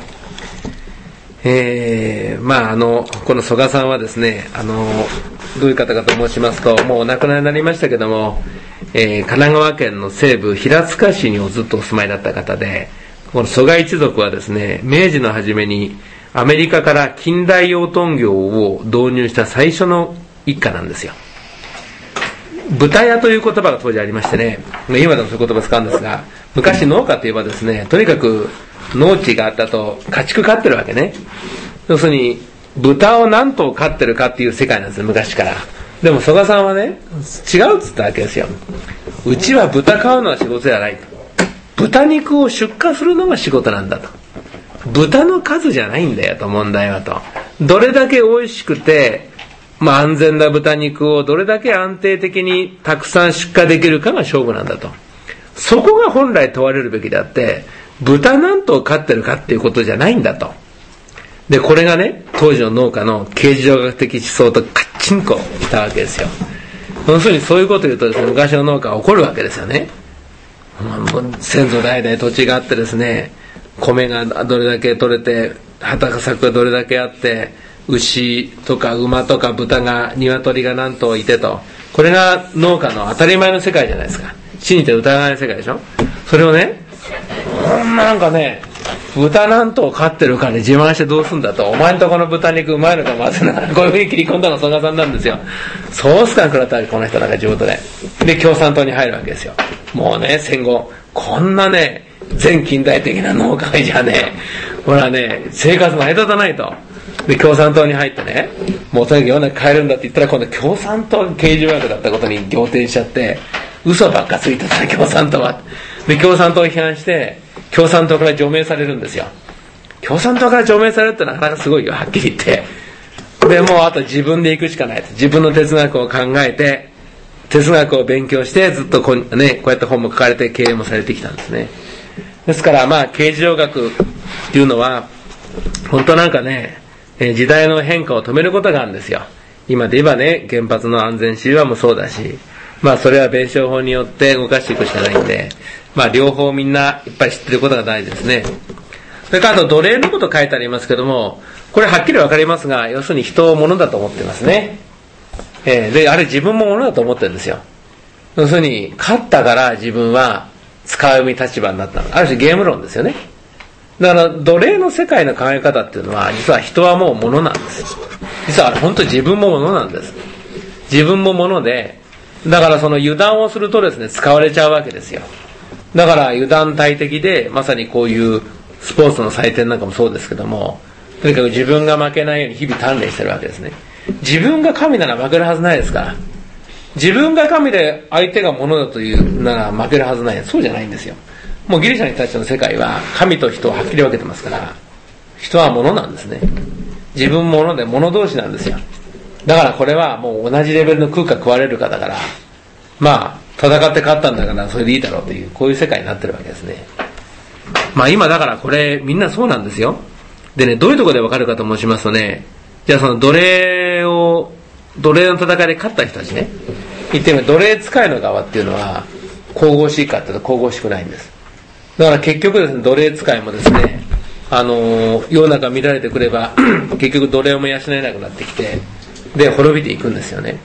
えー、まああのこの曽我さんはですね、あのどういう方かと申しますと、もうお亡くなりになりましたけども、えー、神奈川県の西部平塚市にずっとお住まいだった方で、この曽我一族はですね、明治の初めにアメリカから近代養豚業を導入した最初の一家なんですよ。豚屋という言葉が当時ありましてね、今でもそういう言葉使うんですが、昔農家といえばですね、とにかく農地があったと家畜飼ってるわけね。要するに豚を何頭飼ってるかっていう世界なんですよ、昔から。でも曽我さんはね、違うっつったわけですよ。うちは豚飼うのは仕事じゃないと。豚肉を出荷するのが仕事なんだと。豚の数じゃないんだよと、問題はと。どれだけ美味しくて、まあ安全な豚肉をどれだけ安定的にたくさん出荷できるかが勝負なんだと。そこが本来問われるべきであって、豚何頭飼ってるかっていうことじゃないんだと。で、これがね、当時の農家の形状学的思想とカッチンコしたわけですよ。要するにそういうことを言うとですね、昔の農家は怒るわけですよね。先祖代々土地があってですね、米がどれだけ取れて、畑作がどれだけあって、牛とか馬とか豚が鶏が何頭いてと、これが農家の当たり前の世界じゃないですか。信じて疑わない世界でしょ。それをね、こんななんかね、豚何頭飼ってるから自慢してどうすんだと、お前んとこの豚肉うまいのかまずいのか、こういうふうに切り込んだの曽我さんなんですよ。そうすかんくらったわけ、この人なんか地元で。で、共産党に入るわけですよ。もうね、戦後こんなね、全近代的な農家じゃね、ほらね、生活成り立たないと。で、共産党に入ってね、もうとにかく世の中変えるんだって言ったら、今度共産党刑事枠だったことに仰天しちゃって、嘘ばっかついてた共産党は。で、共産党を批判して共産党から除名されるんですよ。共産党から除名されるってなかなかすごいよ、はっきり言って。で、もうあと自分で行くしかないと。自分の哲学を考えて、哲学を勉強してずっとこう、ね、こうやって本も書かれて経営もされてきたんですね。ですからまあ形状学っていうのは本当なんかね、時代の変化を止めることがあるんですよ。今で言えばね、原発の安全神話もそうだし、まあそれは弁証法によって動かしていくしかないんで、まあ両方みんないっぱい知ってることが大事ですね。それからあと奴隷のこと書いてありますけども、これはっきりわかりますが、要するに人を物だと思ってますね。えー、で、あれ自分も物だと思ってるんですよ。要するに勝ったから自分は使う身立場になったの。ある種ゲーム論ですよね。だから奴隷の世界の考え方っていうのは、実は人はもう物なんです。実はあれ本当に自分も物なんです。自分も物で、だからその油断をするとですね、使われちゃうわけですよ。だから油断大敵で、まさにこういうスポーツの祭典なんかもそうですけども、とにかく自分が負けないように日々鍛錬してるわけですね。自分が神なら負けるはずないですから。自分が神で相手が物だというなら負けるはずない。そうじゃないんですよ。もうギリシャにたちの世界は神と人をはっきり分けてますから、人は物なんですね。自分も物で物同士なんですよ。だからこれはもう同じレベルの食うか食われるかだから、まあ戦って勝ったんだからそれでいいだろうという、こういう世界になってるわけですね。まあ今だからこれみんなそうなんですよ。でね、どういうところで分かるかと申しますとね、じゃあその奴隷を奴隷の戦いで勝った人たちね、言ってみれば奴隷使いの側っていうのは神々しいかっていうと神々しくないんです。だから結局ですね、奴隷使いもですね、あのー、世の中乱れてくれば結局奴隷も養えなくなってきて、で滅びていくんですよね。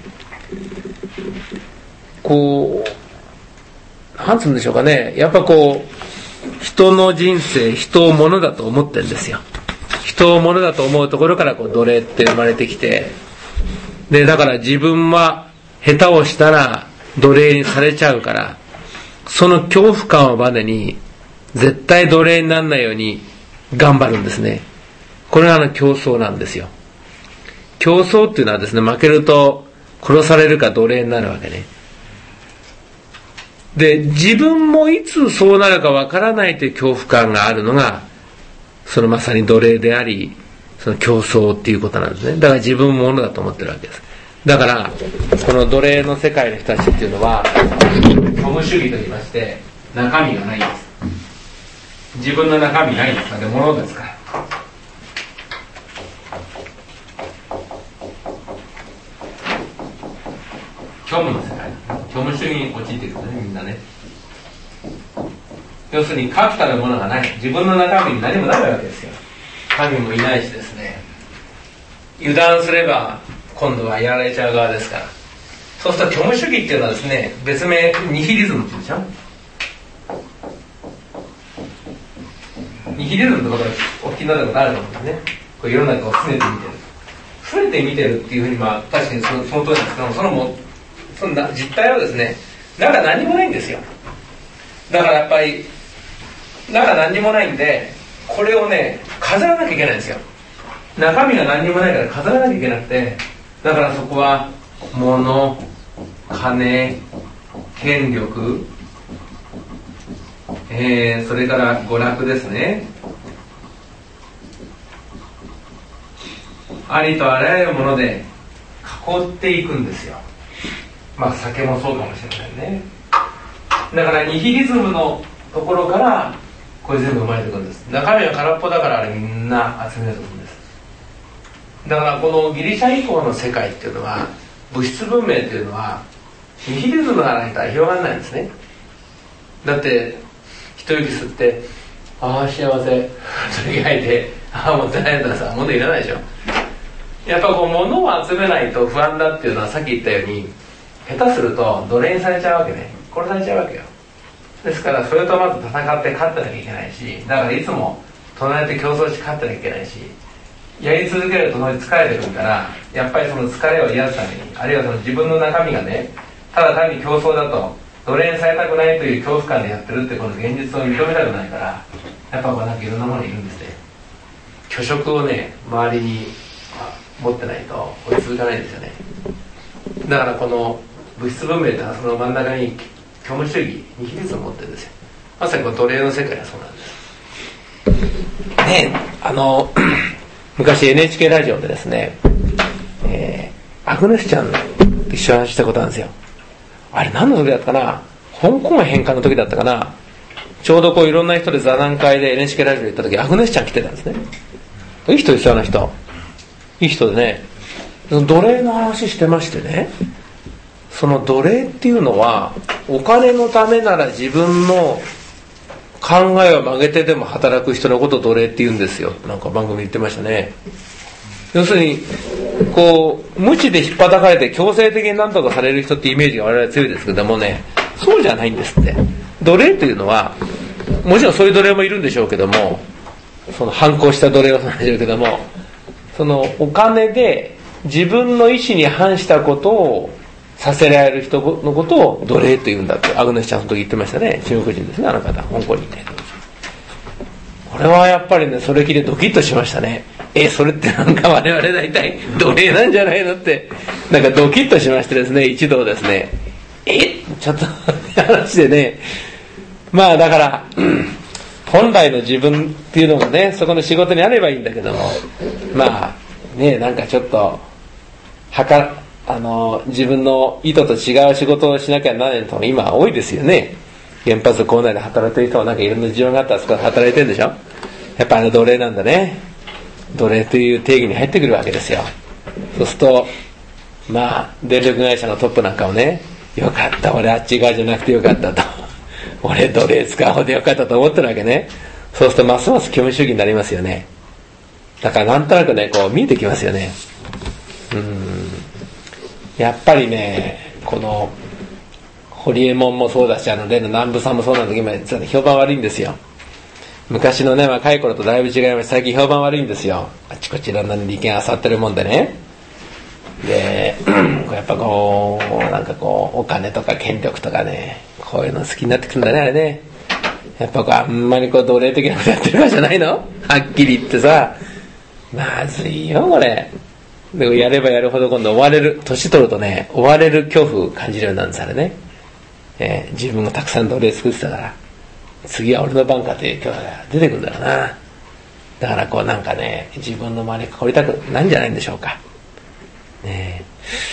こうなんつうんでしょうかね、やっぱこう人の人生、人を物だと思ってるんですよ。人を物だと思うところからこう奴隷って生まれてきて、でだから自分は下手をしたら奴隷にされちゃうから、その恐怖感をバネに絶対奴隷にならないように頑張るんですね。これがあの競争なんですよ。競争っていうのはですね、負けると殺されるか奴隷になるわけね。で自分もいつそうなるかわからないという恐怖感があるのが、そのまさに奴隷であり、その競争っていうことなんですね。だから自分も物だと思ってるわけです。だからこの奴隷の世界の人たちっていうのは虚無主義と言いまして、 中身がないんです。自分の中身ないんですからね、物ですから。虚無の世界、虚無主義に陥っていくんだね、みんなね。要するに確たるものがない、自分の中身に何もないわけですよ。神もいないしですね、油断すれば今度はやられちゃう側ですから。そうすると虚無主義っていうのはですね、別名ニヒリズムって言うんでしょ。ニヒリズムってことはお聞きになったことあると思うんですね。こう世の中を拗ねて見てる、拗ねて見てるっていうふうに、まあ確かにその、その通りなんですけど、そのもその実態はですね、なんか何もないんですよ。だからやっぱりなんか何にもないんで、これをね飾らなきゃいけないんですよ。中身が何にもないから飾らなきゃいけなくて、だからそこは物、金、権力、えー、それから娯楽ですね。ありとあらゆるもので囲っていくんですよ。まあ酒もそうかもしれないね。だからニヒリズムのところからこれ全部生まれてくるんです。中身は空っぽだから、あれみんな集めてくるんです。だからこのギリシャ以降の世界っていうのは、物質文明っていうのはニヒリズムがないと広がらないんですね。だって一息吸って、ああ幸せ、それ吐いて、ああもったいないんださ、物いらないでしょ。やっぱこう物を集めないと不安だっていうのは、さっき言ったように下手すると奴隷にされちゃうわけね。殺されちゃうわけよ。ですからそれとまず戦って勝ってなきゃいけないし、だからいつも隣で競争して勝ってなきゃいけないし、やり続けると疲れてくるから、やっぱりその疲れを癒すために、あるいはその自分の中身がね、ただ単に競争だと奴隷にされたくないという恐怖感でやってるってこの現実を認めたくないから、やっぱこうなんかいろんなものいるんですね。虚飾をね周りに持ってないと追い続かないんですよね。だからこの物質文明ってのはその真ん中に虚無主義、ニヒリズムを持ってるんですよ。まさにこの奴隷の世界はそうなんです。ね、あの昔 エヌエイチケー ラジオでですね、えー、アグネスちゃんと一緒に話したことなんですよ。あれ何の時だったかな、香港返還の時だったかな。ちょうどこういろんな人で座談会で エヌエイチケー ラジオ行った時、アグネスちゃん来てたんですね。いい人ですよ、あの人。いい人でね、奴隷の話してましてね、その奴隷っていうのはお金のためなら自分の考えを曲げてでも働く人のことを奴隷って言うんですよ。なんか番組言ってましたね。要するにこう無知で引っ叩かれて強制的に何とかされる人ってイメージが我々強いですけどもね、そうじゃないんですって。奴隷というのはもちろんそういう奴隷もいるんでしょうけども、その反抗した奴隷はそうなんでしょうけども、そのお金で自分の意思に反したことをさせられる人のことを奴隷と言うんだってアグネスちゃんの時言ってましたね。中国人ですね、あの方、香港にいて。これはやっぱりね、それ聞いてドキッとしましたね。え、それってなんか我々大体奴隷なんじゃないのって、なんかドキッとしましてですね、一度ですね、えちょっと話でね、まあだから、うん、本来の自分っていうのがね、そこの仕事にあればいいんだけども、まあね、なんかちょっとはかあの自分の意図と違う仕事をしなきゃならない人も今多いですよね。原発構内で働いてる人はなんかいろんな事情があったらそこで働いてるんでしょ。やっぱあの奴隷なんだね。奴隷という定義に入ってくるわけですよ。そうするとまあ電力会社のトップなんかをね、よかった俺あっち側じゃなくてよかったと、俺奴隷使う方でよかったと思ってるわけね。そうするとますます虚無主義になりますよね。だからなんとなくねこう見えてきますよね。うーん、やっぱりね、このホリエモンもそうだし、あの例の南部さんもそうなんだけど、今実は、ね、評判悪いんですよ。昔のね若い頃とだいぶ違いまして、最近評判悪いんですよ。あちこちいろんな利権あさってるもんでね。でやっぱこうなんかこうお金とか権力とかね、こういうの好きになってくるんだね、あれね。やっぱこうあんまりこう奴隷的なことやってるからじゃないの、はっきり言ってさ。まずいよこれ。でもやればやるほど今度追われる、年取るとね追われる恐怖を感じるようになるんです、あれね。えー、自分がたくさん奴隷作ってたから次は俺の番かという恐怖が出てくるんだろうな。だからこうなんかね、自分の周り囲りたくないんじゃないんでしょうかね。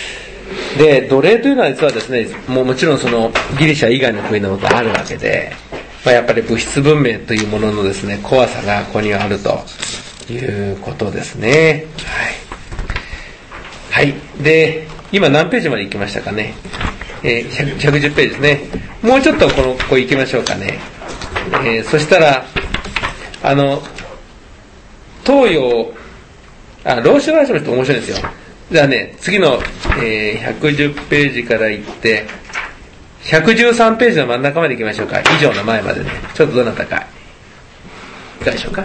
で奴隷というのは実はですね、もうもちろんそのギリシャ以外の国のことがあるわけで、 まあ、やっぱり物質文明というもののですね、怖さがここにはあるということですね。はい。はい。で、今何ページまで行きましたかね。えー、ひゃくじゅうページですね。もうちょっとこの、ここ行きましょうかね。えー、そしたら、あの、東洋、あ、老子の話もちょっと面白いんですよ。じゃあね、次の、えー、ひゃくじゅうページから行って、ひゃくじゅうさんページの真ん中まで行きましょうか。以上の前までね。ちょっとどなたか。いかがでしょうか。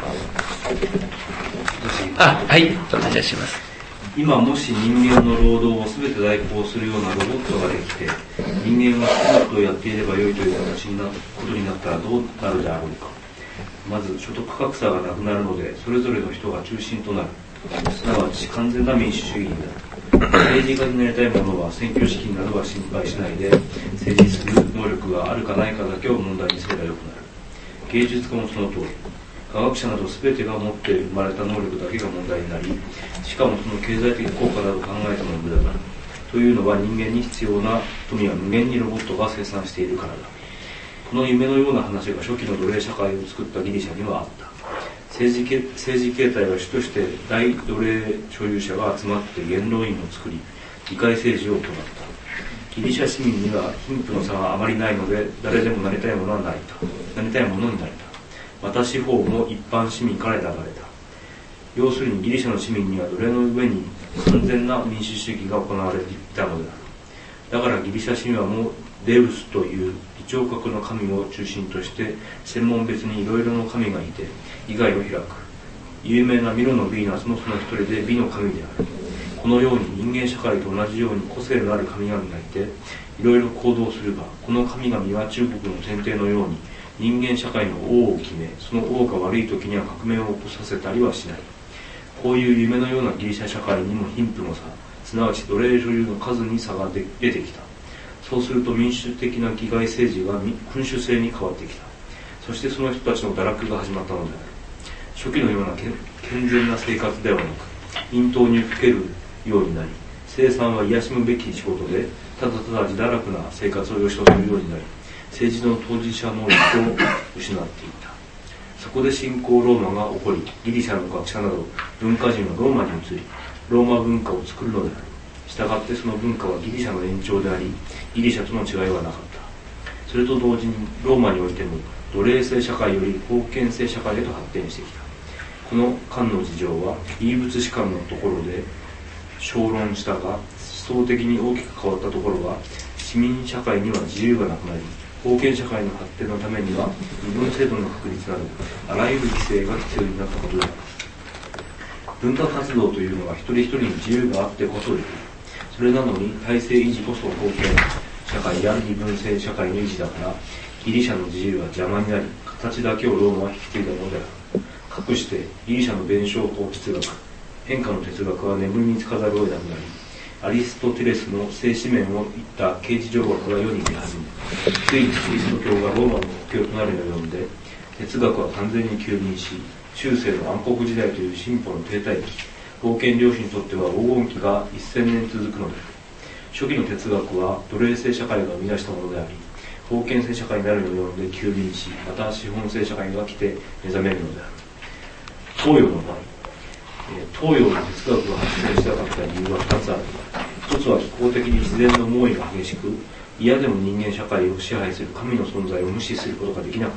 あ、はい、お願いします。 今もし人間の労働を全て代行するようなロボットができて、人間が好きなことをやっていればよいという形になことになったらどうなるであろうか。まず所得格差がなくなるので、それぞれの人が中心となる。すなわち完全な民主主義になる。政治家になりたい者は選挙資金などは心配しないで、政治する能力があるかないかだけを問題にすればよくなる。芸術家もその通り。科学者など全てが持って生まれた能力だけが問題になり、しかもその経済的効果など考えても無駄だ。というのは人間に必要な富は無限にロボットが生産しているからだ。この夢のような話が初期の奴隷社会を作ったギリシャにはあった。政治け政治形態は主として大奴隷所有者が集まって元老院を作り、議会政治を行った。ギリシャ市民には貧富の差があまりないので、誰でもなりたいものはなりた。なりたいものになれた。また司法も一般市民から選ばれた。要するにギリシャの市民には奴隷の上に完全な民主主義が行われていたのである。だからギリシャ神話もデウスという微聴覚の神を中心として専門別にいろいろな神がいて議会を開く。有名なミロのヴィーナスもその一人で美の神である。このように人間社会と同じように個性のある神々がいていろいろ行動するが、この神々は中国の天帝のように人間社会の王を決め、その王が悪い時には革命を起こさせたりはしない。こういう夢のようなギリシャ社会にも貧富の差、すなわち奴隷所有の数に差が出てきた。そうすると民主的な議会政治が君主制に変わってきた。そしてその人たちの堕落が始まったのである。初期のような健全な生活ではなく、陰頭にふけるようになり、生産は癒しむべき仕事で、ただただ自堕落な生活を良しとするようになり、政治の当事者能力を失っていた。そこで新興ローマが起こり、ギリシャの学者など文化人はローマに移り、ローマ文化を作るのである。したがってその文化はギリシャの延長であり、ギリシャとの違いはなかった。それと同時にローマにおいても奴隷制社会より封建制社会へと発展してきた。この間の事情は異物史観のところで小論したが、思想的に大きく変わったところは市民社会には自由がなくなり、封建社会の発展のためには身分制度の確立などあらゆる規制が必要になったことである。文化活動というのは一人一人に自由があってこそできる。それなのに体制維持こそ封建社会や身分制社会の維持だから、ギリシャの自由は邪魔になり、形だけをローマは引き継いだのである。かくしてギリシャの弁証法哲学、変化の哲学は眠りにつかざるを得なくなり、アリストテレスの静止面を言った啓示条約が世に出始め、ついにキリスト教がローマの国教となるのを読んで、哲学は完全に休眠し、中世の暗黒時代という進歩の停滞期、封建領主にとっては黄金期がせんねん続くのである。初期の哲学は奴隷制社会が生み出したものであり、封建制社会になるのを読んで休眠し、また資本制社会が来て目覚めるのである。東洋の場合、東洋の哲学が発展したかった理由はふたつある。一つは気候的に自然の猛威が激しく、嫌でも人間社会を支配する神の存在を無視することができなかった。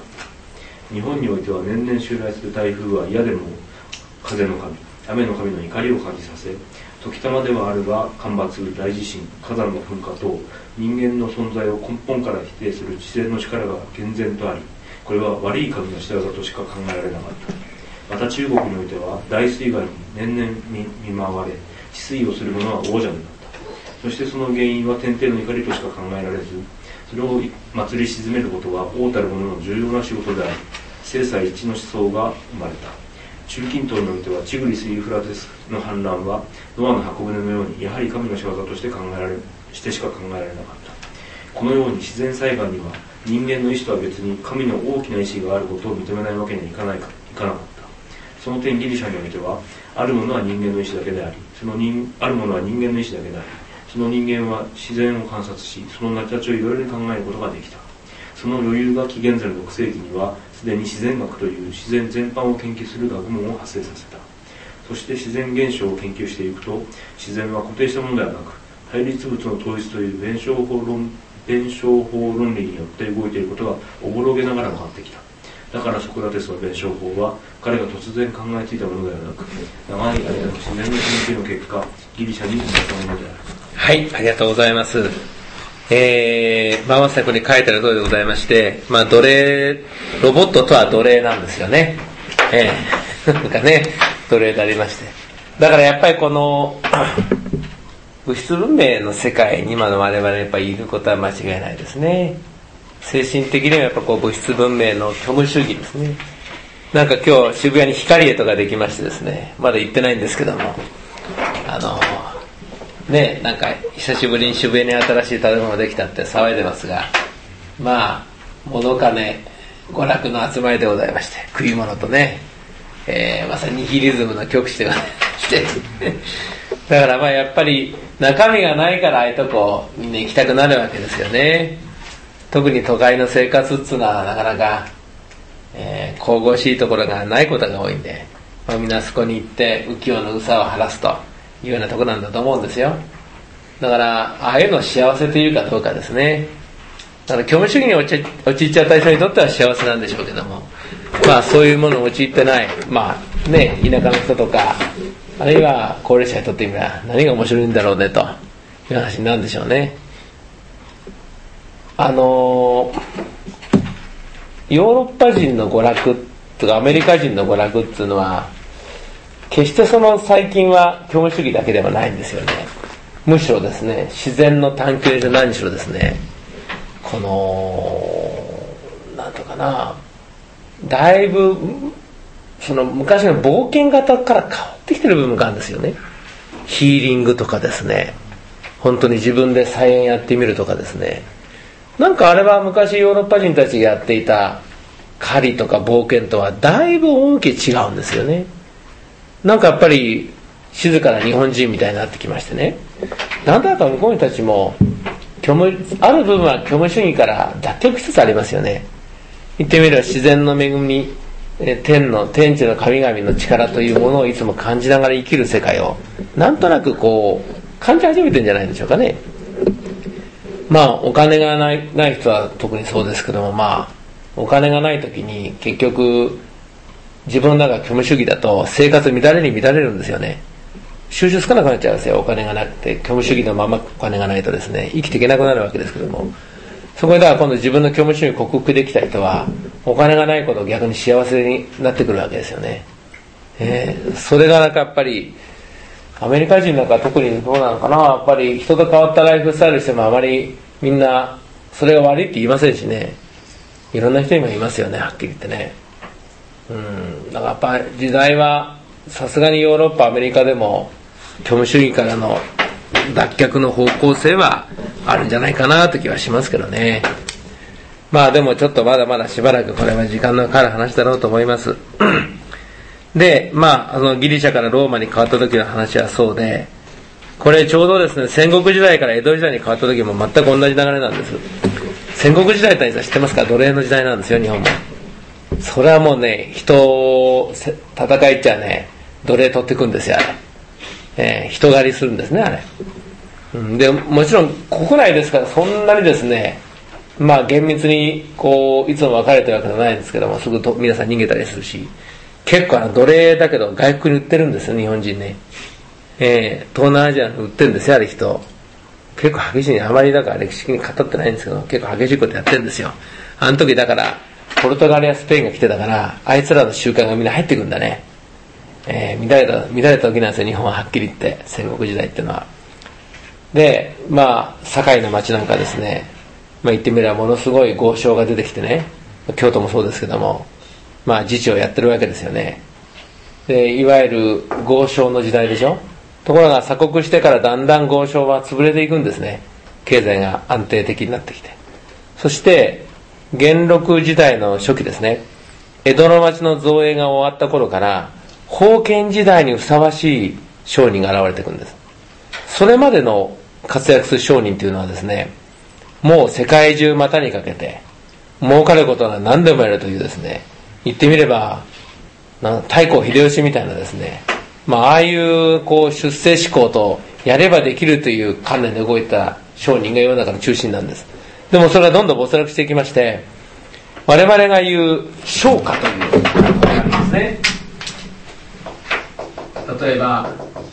日本においては年々襲来する台風は嫌でも風の神、雨の神の怒りを感じさせ、時たまではあるが干ばつ、大地震、火山の噴火等、人間の存在を根本から否定する自然の力が健全とあり、これは悪い神の仕業としか考えられなかった。また中国においては大水害に年々見舞われ、治水をする者は王者になった。そしてその原因は天帝の怒りとしか考えられず、それを祭り鎮めることは王たる者の重要な仕事であり、聖祭一致の思想が生まれた。中近東においてはチグリス・ユーフラテスの反乱はノアの箱舟のようにやはり神の仕業として考えられしてしか考えられなかった。このように自然災害には人間の意志とは別に神の大きな意志があることを認めないわけにはいかないかいかなかった。その点ギリシャにおいてはあるものは人間の意志だけであり、その人あるものは人間の意志だけであり、その人間は自然を観察し、その成り立ちをいろいろに考えることができた。 その余裕が紀元前ろくせいきにはすでに自然学という自然全般を研究する学問を発生させた。そして自然現象を研究していくと、自然は固定したものではなく、対立物の統一という弁証法論弁証法論理によって動いていることがおぼろげながら分かってきた。だからソクラテスの弁証法は彼が突然考えついたものではなく、長い間の自然の研究の結果、ギリシャに生まれたものである。 はい、ありがとうございます。えー、まあまさにここに書いてある通りでございまして、まあ奴隷、ロボットとは奴隷なんですよね。えー、なんかね、奴隷でありまして。だからやっぱりこの、物質文明の世界に今の我々やっぱりいることは間違いないですね。精神的にはやっぱこう物質文明の虚無主義ですね。なんか今日渋谷に光栄とかできましてですね、まだ行ってないんですけども、あのね、なんか久しぶりに渋谷に新しい建物できたって騒いでますが、まあ物金娯楽の集まりでございまして、食い物とね、えー、まさにニヒリズムの極致でございましてだからまあやっぱり中身がないからああいうとこみんな行きたくなるわけですよね。特に都会の生活っていうのはなかなか、えー、神々しいところがないことが多いんで、まあ、みんなそこに行って浮世のうさを晴らすというようなところなんだと思うんですよ。だからああいうの幸せというかどうかですね。だから虚無主義に陥っちゃった人にとっては幸せなんでしょうけども、まあそういうものに陥ってない、まあね、田舎の人とかあるいは高齢者にとってみれば何が面白いんだろうねという話になるんでしょうね。あのー、ヨーロッパ人の娯楽とかアメリカ人の娯楽っていうのは決してその最近は虚無主義だけではないんですよね。むしろですね、自然の探求で何しろですね、このなんとかな、だいぶその昔の冒険型から変わってきてる部分があるんですよね。ヒーリングとかですね、本当に自分で菜園やってみるとかですね、なんかあれは昔ヨーロッパ人たちがやっていた狩りとか冒険とはだいぶ趣違うんですよね。なんかやっぱり静かな日本人みたいになってきましてね、なんだか向こうの人たちも虚無ある部分は虚無主義から脱却しつつありますよね。言ってみれば自然の恵み、天の天地の神々の力というものをいつも感じながら生きる世界をなんとなくこう感じ始めてるんじゃないでしょうかね。まあお金がない、ない人は特にそうですけども、まあお金がない時に結局自分の中が虚無主義だと生活乱れに乱れるんですよね。収集つかなくなっちゃうんですよ。お金がなくて虚無主義のままお金がないとですね、生きていけなくなるわけですけども、そこでだから今度自分の虚無主義を克服できた人はお金がないことを逆に幸せになってくるわけですよね。えー、それがなんかやっぱりアメリカ人なんか特にどうなのかな、やっぱり人と変わったライフスタイルしてもあまりみんなそれが悪いって言いませんしね、いろんな人にもいますよね、はっきり言ってね。うん、だからやっぱり時代はさすがにヨーロッパアメリカでも虚無主義からの脱却の方向性はあるんじゃないかなという気はしますけどね。まあでもちょっとまだまだしばらくこれは時間のかかる話だろうと思いますで、まああのギリシャからローマに変わった時の話はそうで、これちょうどですね、戦国時代から江戸時代に変わった時も全く同じ流れなんです。戦国時代って知ってますか？奴隷の時代なんですよ、日本も。それはもうね、人を戦いっちゃね、奴隷取ってくんですよ、あれ。えー、人狩りするんですね、あれ。うん、でもちろん国内ですからそんなにですね、まあ厳密にこういつも分かれてるわけじゃないんですけども、すぐと皆さん逃げたりするし、結構あの奴隷だけど外国に売ってるんですよ、日本人ね。えー、東南アジアに売ってるんですよ、あれ人。結構激しい、あまりだから歴史的に語ってないんですけど、結構激しいことやってるんですよ。あの時だからポルトガルやスペインが来てたから、あいつらの習慣がみんな入ってくるんだね。えー、乱れた乱れた時なんですよ、日本ははっきり言って戦国時代っていうのは。で、まあ堺の町なんかですね、まあ言ってみればものすごい豪商が出てきてね、京都もそうですけども、まあ自治をやってるわけですよね。で、いわゆる豪商の時代でしょ。ところが鎖国してからだんだん豪商は潰れていくんですね。経済が安定的になってきて、そして元禄時代の初期ですね、江戸の町の造営が終わった頃から封建時代にふさわしい商人が現れてくるんです。それまでの活躍する商人というのはですね、もう世界中股にかけて儲かることは何でもやるというですね、言ってみればな太閤秀吉みたいなですね、まあああいうこう出世志向とやればできるという観念で動いた商人が世の中の中心なんです。でもそれはどんどん没落していきまして、我々が言う商家というのがありますね。例えば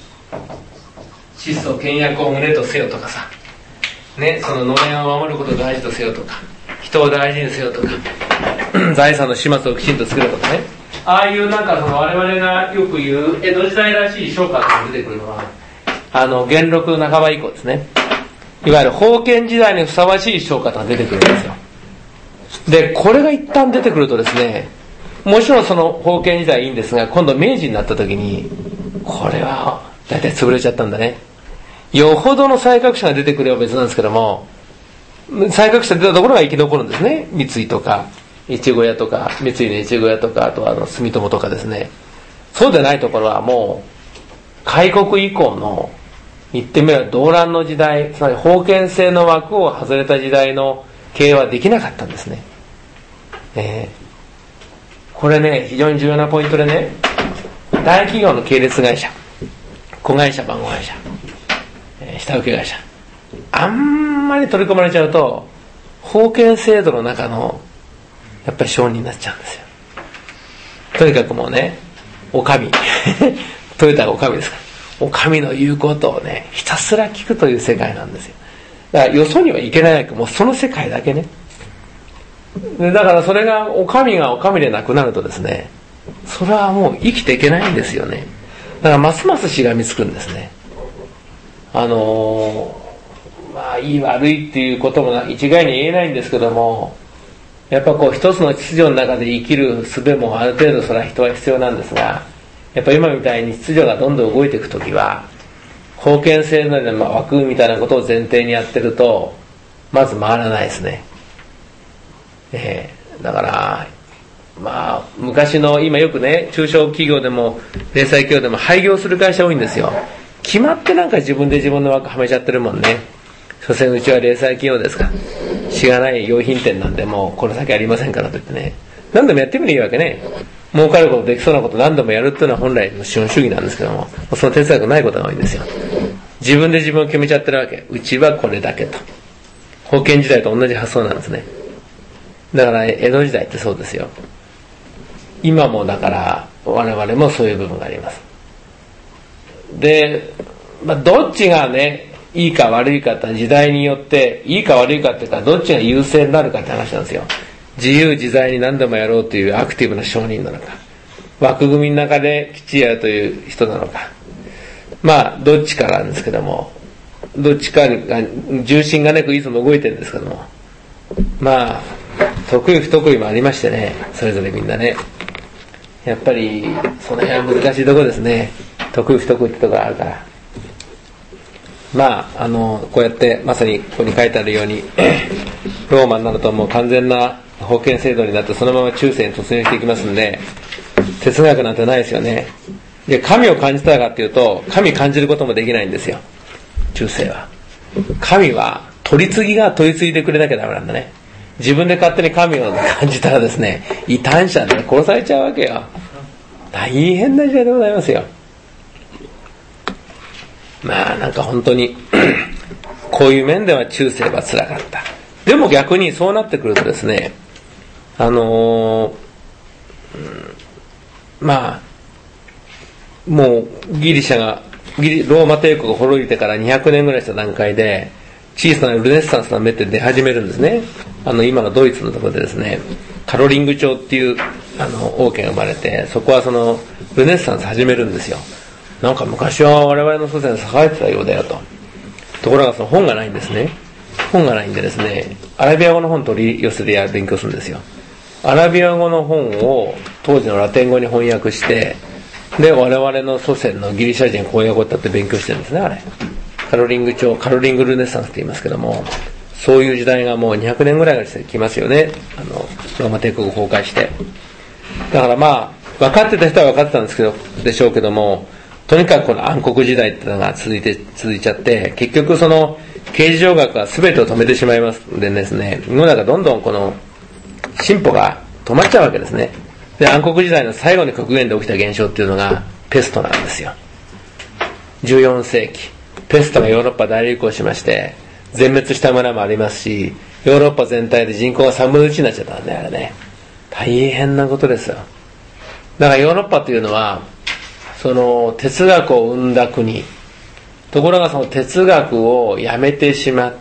質素倹約を胸とせよとかさ、ね、その農園を守ることを大事とせよとか、人を大事にせよとか財産の始末をきちんと作るとかね、ああいうなんかその我々がよく言う江戸時代らしい商家が出てくるのはあの元禄半ば以降ですね。いわゆる封建時代にふさわしい商家が出てくるんですよ。でこれが一旦出てくるとですね、もちろんその封建時代いいんですが、今度明治になった時にこれは大体潰れちゃったんだね。よほどの才覚者が出てくれば別なんですけども、才覚者出たところが生き残るんですね。三井とか越後屋とか、三井の越後屋とか、あとはあの住友とかですね。そうでないところはもう開国以降の言ってみれば動乱の時代、つまり封建制の枠を外れた時代の経営はできなかったんですね。えー、これね非常に重要なポイントでね、大企業の系列会社、子会社、番号会社、えー、下請け会社、あんまり取り込まれちゃうと封建制度の中のやっぱり商人になっちゃうんですよ。とにかくもうね、お上トヨタがお上ですから、お上の言うことをねひたすら聞くという世界なんですよ。だからよそには行けないわけ、もうその世界だけね。でだからそれがお上がお上でなくなるとですね、それはもう生きていけないんですよね。だからますますしがみつくんですね。あのー、まあいい悪いっていうことも一概に言えないんですけども、やっぱこう一つの秩序の中で生きる術もある程度それは人は必要なんですが、やっぱ今みたいに秩序がどんどん動いていくときは封建制度の枠みたいなことを前提にやってるとまず回らないですね。えー、だからまあ昔の今よくね、中小企業でも零細企業でも廃業する会社多いんですよ。決まってなんか自分で自分の枠はめちゃってるもんね。所詮うちは零細企業ですから、しがない用品店なんでもうこれ先ありませんからと言ってね、何でもやってみるいいわけね。儲かることできそうなこと何でもやるっていうのは本来の資本主義なんですけども、その哲学ないことが多いんですよ。自分で自分を決めちゃってるわけ。うちはこれだけと。封建時代と同じ発想なんですね。だから江戸時代ってそうですよ。今もだから我々もそういう部分があります。で、まあ、どっちがねいいか悪いかって時代によっていいか悪いかっていうか、どっちが優勢になるかって話なんですよ。自由自在に何でもやろうというアクティブな商人なのか、枠組みの中できっちりやるという人なのか、まあどっちかなんですけども、どっちかが重心がねいつも動いてるんですけども、まあ得意不得意もありましてね、それぞれみんなね、やっぱりその辺は難しいところですね。得意不得意ってところがあるから、まああのこうやってまさにここに書いてあるようにローマになるともう完全な封建制度になってそのまま中世に突入していきますんで、哲学なんてないですよね。で神を感じたかっていうと、神感じることもできないんですよ、中世は。神は取り次ぎが取り次いでくれなきゃダメなんだね。自分で勝手に神を感じたらですね、異端者で殺されちゃうわけよ。大変な時代でございますよ。まあなんか本当にこういう面では中世は辛かった。でも逆にそうなってくるとですね、あのーうん、まあもうギリシャがギリローマ帝国が滅びてからにひゃくねんぐらいした段階で小さなルネッサンスの芽って出始めるんですね。あの今のドイツのところでですね、カロリング朝っていうあの王家が生まれて、そこはそのルネッサンス始めるんですよ。なんか昔は我々の祖先栄えてたようだよと。ところがその本がないんですね。本がないんでですね、アラビア語の本取り寄せで勉強するんですよ。アラビア語の本を当時のラテン語に翻訳して、で我々の祖先のギリシャ人翻訳を立って勉強してるんですね。あれカロリング朝、カロリングルネッサンスって言いますけども、そういう時代がもうにひゃくねんぐらいが来ますよね。あのローマ帝国崩壊して、だからまあ分かってた人は分かってたんですけどでしょうけども、とにかくこの暗黒時代っていうのが続いて続いちゃって、結局その刑事上学は全てを止めてしまいますんでですね、世の中どんどんこの進歩が止まっちゃうわけですね。で、暗黒時代の最後に極限で起きた現象っていうのがペストなんですよ。じゅうよんせいき、ペストがヨーロッパ大流行しまして、全滅した村もありますし、ヨーロッパ全体で人口がさんぶんのいちになっちゃったんだね、あれね。大変なことですよ。だからヨーロッパというのは、その哲学を生んだ国。ところがその哲学をやめてしまって、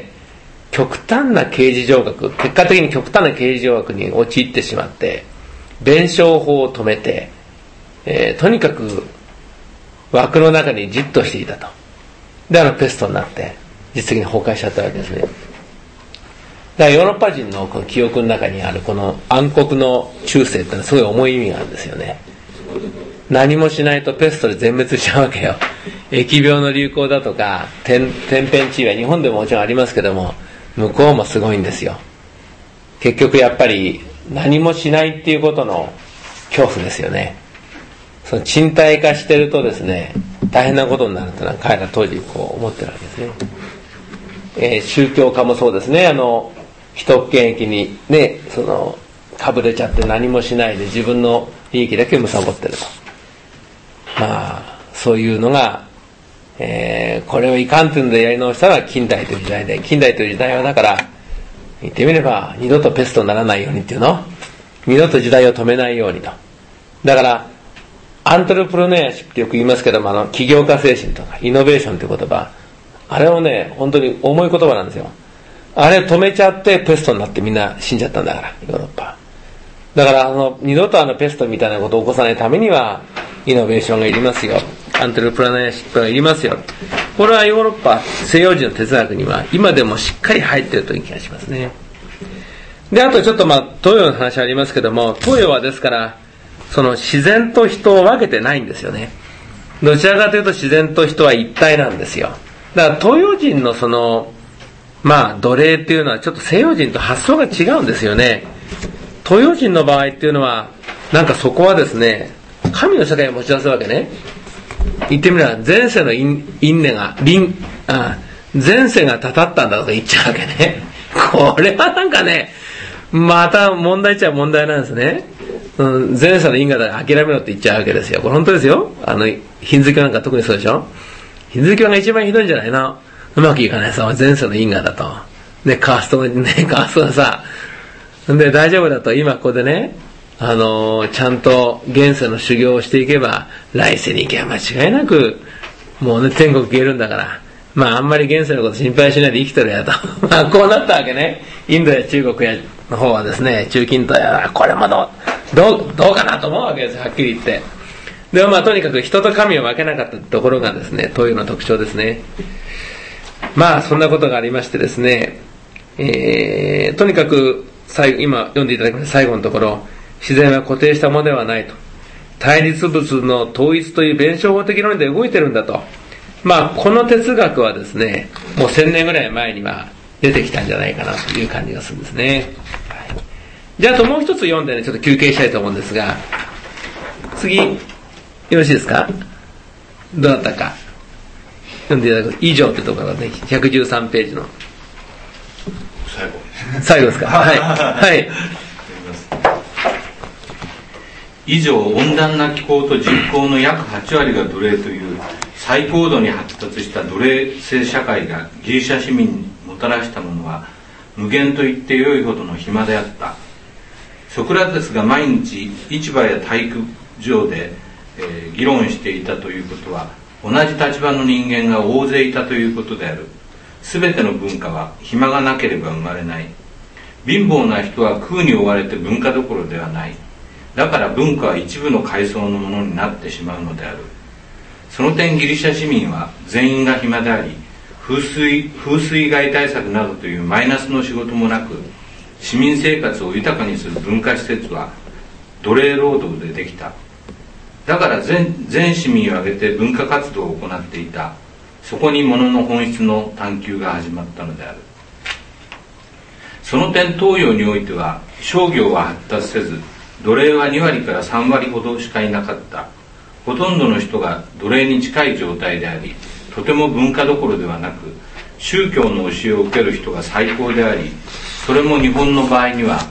極端な刑事上学、結果的に極端な刑事上学に陥ってしまって、弁証法を止めて、えー、とにかく枠の中にじっとしていたと。で、あのペストになって、実的に崩壊しちゃったわけですね。だからヨーロッパ人のこの記憶の中にあるこの暗黒の中世ってのはすごい重い意味があるんですよね。何もしないとペストで全滅しちゃうわけよ。疫病の流行だとか、天変地異は日本でももちろんありますけども、向こうもすごいんですよ。結局やっぱり何もしないっていうことの恐怖ですよね。その賃貸化してるとですね、大変なことになるというのは彼ら当時こう思ってるわけですね。えー、宗教家もそうですね。あの既得権益にね、そのかぶれちゃって何もしないで自分の利益だけ貪ってると。まあそういうのが、えー、これをいかんというのでやり直したら近代という時代で、近代という時代はだから言ってみれば二度とペストにならないようにっていうの、二度と時代を止めないようにと。だからアントレプロネアシップってよく言いますけども、あの起業家精神とかイノベーションという言葉、あれをね本当に重い言葉なんですよ。あれ止めちゃってペストになってみんな死んじゃったんだからヨーロッパだから、あの二度とあのペストみたいなことを起こさないためにはイノベーションがいりますよ、アントレプロネアシップがいりますよ。これはヨーロッパ西洋人の哲学には今でもしっかり入っているという気がしますね。で、あとちょっとまあ東洋の話ありますけども、東洋はですからその自然と人を分けてないんですよね。どちらかというと自然と人は一体なんですよ。だから東洋人のそのまあ奴隷っていうのはちょっと西洋人と発想が違うんですよね。東洋人の場合っていうのはなんかそこはですね、神の世界を持ち出すわけね。言ってみれば前世の因縁が輪あ前世がたたったんだとか言っちゃうわけね。これはなんかね、また問題っちゃ問題なんですね。うん、前世の因果だから諦めろって言っちゃうわけですよ。これ本当ですよ。あのヒンズー教なんか特にそうでしょ。ヒンズー教が一番ひどいんじゃないの。うまくいかないさ、前世の因果だと。ね、カーストがね、カーストがさ、で大丈夫だと今ここでね、あのー、ちゃんと現世の修行をしていけば来世に行けば間違いなくもうね天国行けるんだから、まああんまり現世のこと心配しないで生きてるやとまあこうなったわけね。インドや中国やの方はですね、中近東やこれもどうどうどうかなと思うわけですよ、はっきり言って。でもまあとにかく人と神を分けなかったところがですね、東洋の特徴ですね。まあそんなことがありましてですね、えー、とにかく最後今読んでいただきました最後のところ、自然は固定したものではないと、対立物の統一という弁証法的論理で動いてるんだと。まあこの哲学はですね、もう千年ぐらい前には出てきたんじゃないかなという感じがするんですね。はい、じゃああともう一つ読んでね、ちょっと休憩したいと思うんですが、次よろしいですか。どうだったか読んでいただく。以上というところがね、ひゃくじゅうさんページの最後最後ですか。はいはい。 以上、温暖な気候と人口の約はちわりが奴隷という最高度に発達した奴隷制社会がギリシャ市民にもたらしたものは無限と言ってよいほどの暇であった。ソクラテスが毎日市場や体育場で、えー、議論していたということは、同じ立場の人間が大勢いたということである。すべての文化は暇がなければ生まれない。貧乏な人は空に追われて文化どころではない。だから文化は一部の階層のものになってしまうのである。その点ギリシャ市民は全員が暇であり、風水、風水害対策などというマイナスの仕事もなく、市民生活を豊かにする文化施設は奴隷労働でできた。だから 全, 全市民を挙げて文化活動を行っていた。そこに物の本質の探求が始まったのである。その点東洋においては商業は発達せず、奴隷はにわりからさんわりほどしかいなかった。ほとんどの人が奴隷に近い状態であり、とても文化どころではなく、宗教の教えを受ける人が最高であり、それも日本の場合には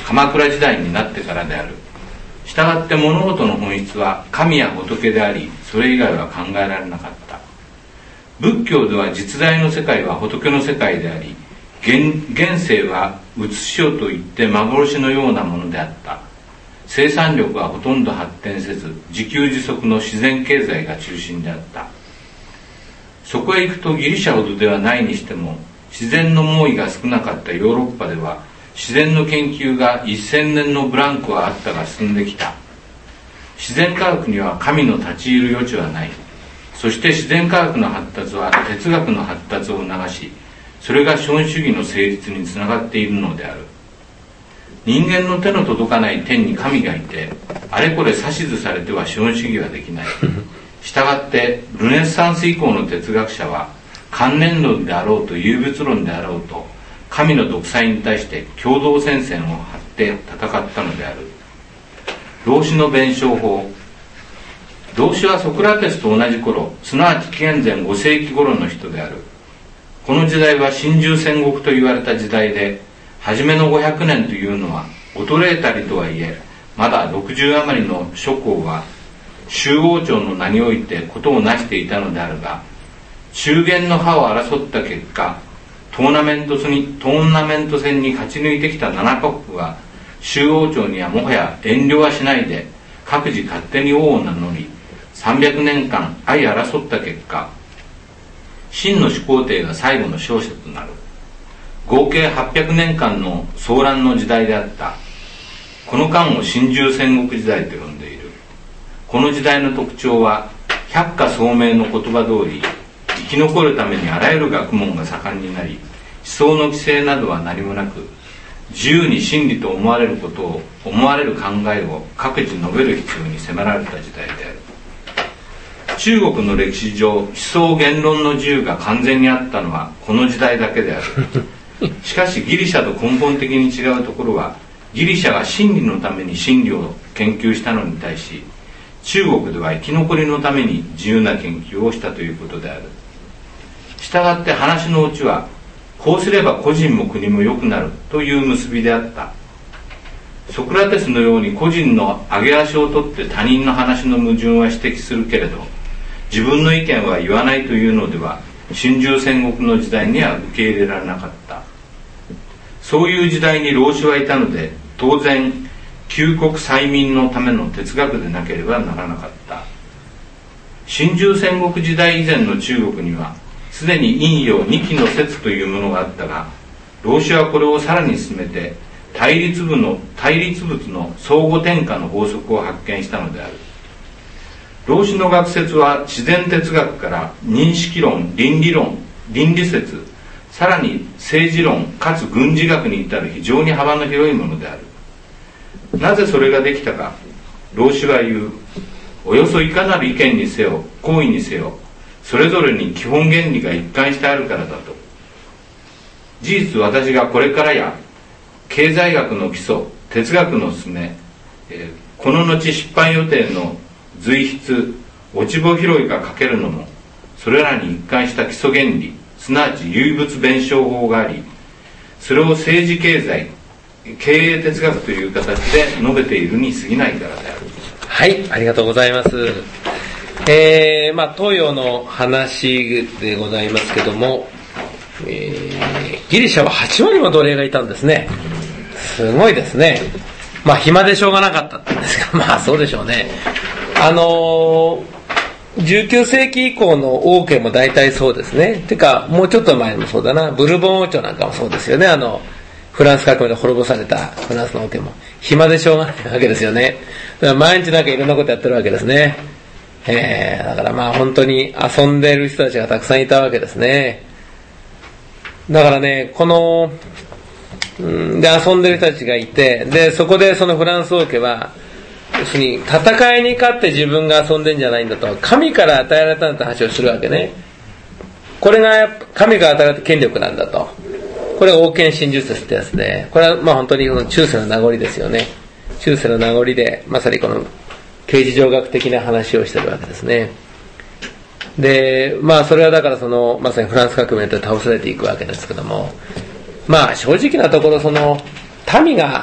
鎌倉時代になってからである。したがって物事の本質は神や仏であり、それ以外は考えられなかった。仏教では実在の世界は仏の世界であり、 現, 現世は写しよといって幻のようなものであった。生産力はほとんど発展せず、自給自足の自然経済が中心であった。そこへ行くとギリシャほどではないにしても、自然の猛威が少なかったヨーロッパでは自然の研究がせんねんのブランクはあったが進んできた。自然科学には神の立ち入る余地はない。そして自然科学の発達は哲学の発達を促し、それが資本主義の成立につながっているのである。人間の手の届かない天に神がいて、あれこれ指図されては資本主義はできない。したがってルネッサンス以降の哲学者は、観念論であろうと有物論であろうと、神の独裁に対して共同戦線を張って戦ったのである。老子の弁証法。老子はソクラテスと同じ頃、すなわち紀元前ごせいき頃の人である。この時代は春秋戦国と言われた時代で、初めのごひゃくねんというのは衰えたりとはいえ、まだろくじゅう余りの諸侯は周王朝の名においてことを成していたのであるが、中間の覇を争った結果、トーナメントにトーナメント戦に勝ち抜いてきたななかこくは、周王朝にはもはや遠慮はしないで各自勝手に王を名乗り、さんびゃくねんかん相争った結果、秦の始皇帝が最後の勝者となる。合計はっぴゃくねんかんの騒乱の時代であった。この間を春秋戦国時代と呼んでいる。この時代の特徴は、百家聡明の言葉通り、生き残るためにあらゆる学問が盛んになり、思想の規制などは何もなく、自由に真理と思われることを、思われる考えを各自述べる必要に迫られた時代である。中国の歴史上、思想言論の自由が完全にあったのはこの時代だけである。しかしギリシャと根本的に違うところは、ギリシャが真理のために真理を研究したのに対し、中国では生き残りのために自由な研究をしたということである。したがって話のうちは、こうすれば個人も国も良くなるという結びであった。ソクラテスのように個人の上げ足を取って他人の話の矛盾は指摘するけれど、自分の意見は言わないというのでは、春秋戦国の時代には受け入れられなかった。そういう時代に老子はいたので、当然救国済民のための哲学でなければならなかった。春秋戦国時代以前の中国にはすでに陰陽二期の説というものがあったが、老子はこれをさらに進めて対立部の対立物の相互転化の法則を発見したのである。老子の学説は自然哲学から認識論、倫理論、倫理説、さらに政治論かつ軍事学に至る非常に幅の広いものである。なぜそれができたか。老子は言う。およそいかなる意見にせよ、行為にせよ、それぞれに基本原理が一貫してあるからだと。事実私がこれからや経済学の基礎、哲学の勧め、えー、この後出版予定の随筆、落ち穂拾いが書けるのも、それらに一貫した基礎原理、すなわち唯物弁証法があり、それを政治経済、経営哲学という形で述べているに過ぎないからである。 はい、ありがとうございます。えー、まあ東洋の話でございますけども、えー、ギリシャははちわりも奴隷がいたんですね。すごいですね。まあ暇でしょうがなかったんですが、まあそうでしょうね。あのー、じゅうきゅうせいき以降の王家も大体そうですね。てかもうちょっと前もそうだな、ブルボン王朝なんかもそうですよね。あのフランス革命で滅ぼされたフランスの王家も暇でしょうがないわけですよね。だから毎日なんかいろんなことやってるわけですね。えー、だからまあ本当に遊んでる人たちがたくさんいたわけですね。だからね、この、うん、で遊んでる人たちがいて、でそこでそのフランス王家は要するに戦いに勝って自分が遊んでんじゃないんだと、神から与えられたんだって話をするわけね。これが神から与えられた権力なんだと。これが王権真実説ってやつで、これはまあ本当にこの中世の名残ですよね。中世の名残でまさにこの刑事上学的な話をしてるわけですね。で、まあそれはだからそのまさにフランス革命で倒されていくわけですけども、まあ正直なところその民が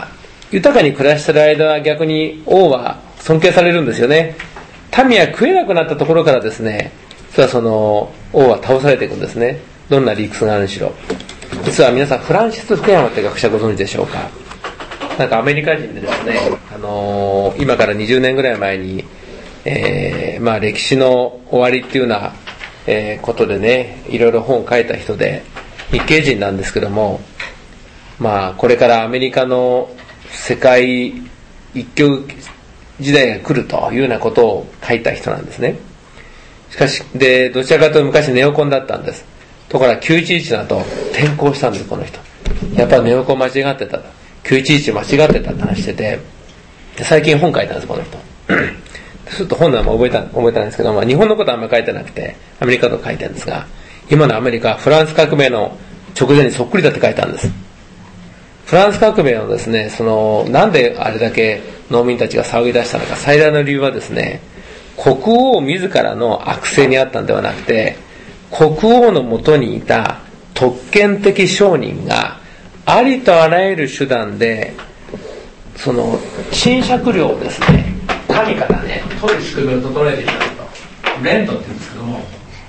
豊かに暮らしてる間は逆に王は尊敬されるんですよね。民は食えなくなったところからですね、実はその王は倒されていくんですね。どんな理屈があるにしろ。実は皆さんフランシス・福山って学者ご存知でしょうか。なんかアメリカ人でですね、あのー、今からにじゅうねんぐらい前に、えー、まあ歴史の終わりっていうような、えー、ことでね、いろいろ本を書いた人で、日系人なんですけども、まあこれからアメリカの世界一強時代が来るというようなことを書いた人なんですね。しかし、で、どちらかというと昔ネオコンだったんです。ところがきゅういちいちの後、転校したんです、この人。やっぱネオコン間違ってた。きゅういちいち間違ってたって話してて、で最近本書いたんです、この人。ちょっと本の名前覚えた、覚えたんですけど、まあ日本のことはあんまり書いてなくて、アメリカのこと書いてるんですが、今のアメリカはフランス革命の直前にそっくりだって書いたんです。フランス革命のですね、その、なんであれだけ農民たちが騒ぎ出したのか、最大の理由はですね、国王自らの悪性にあったんではなくて、国王のもとにいた特権的商人がありとあらゆる手段でその賃借料をですね、民からね取る仕組みを整えていたと。レントって言うんですけども、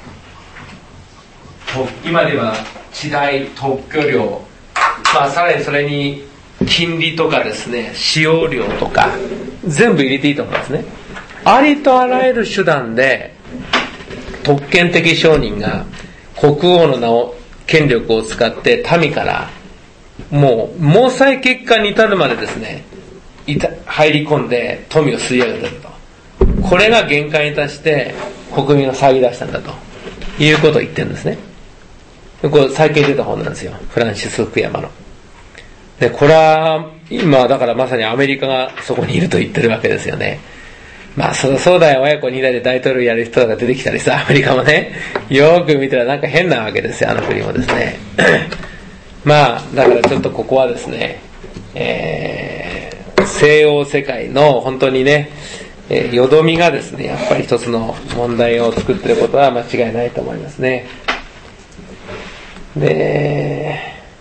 今では地代、特許料、まあさらにそれに金利とかですね、使用料とか全部入れていいと思うんですね。ありとあらゆる手段で特権的商人が国王の名を権力を使って民からもう毛細血管に至るまでですね入り込んで富を吸い上げていると。これが限界に達して国民が騒ぎ出したんだということを言ってるんですね。これ最近出た本なんですよ、フランシス・福山の。でこれは今だからまさにアメリカがそこにいると言ってるわけですよね。まあそうそうだよ、親子に代で大統領やる人が出てきたりさ、アメリカもね、よーく見たらなんか変なわけですよ、あの国もですね。まあだからちょっとここはですね、えー、西洋世界の本当にね、えー、よどみがですね、やっぱり一つの問題を作っていることは間違いないと思いますね。で、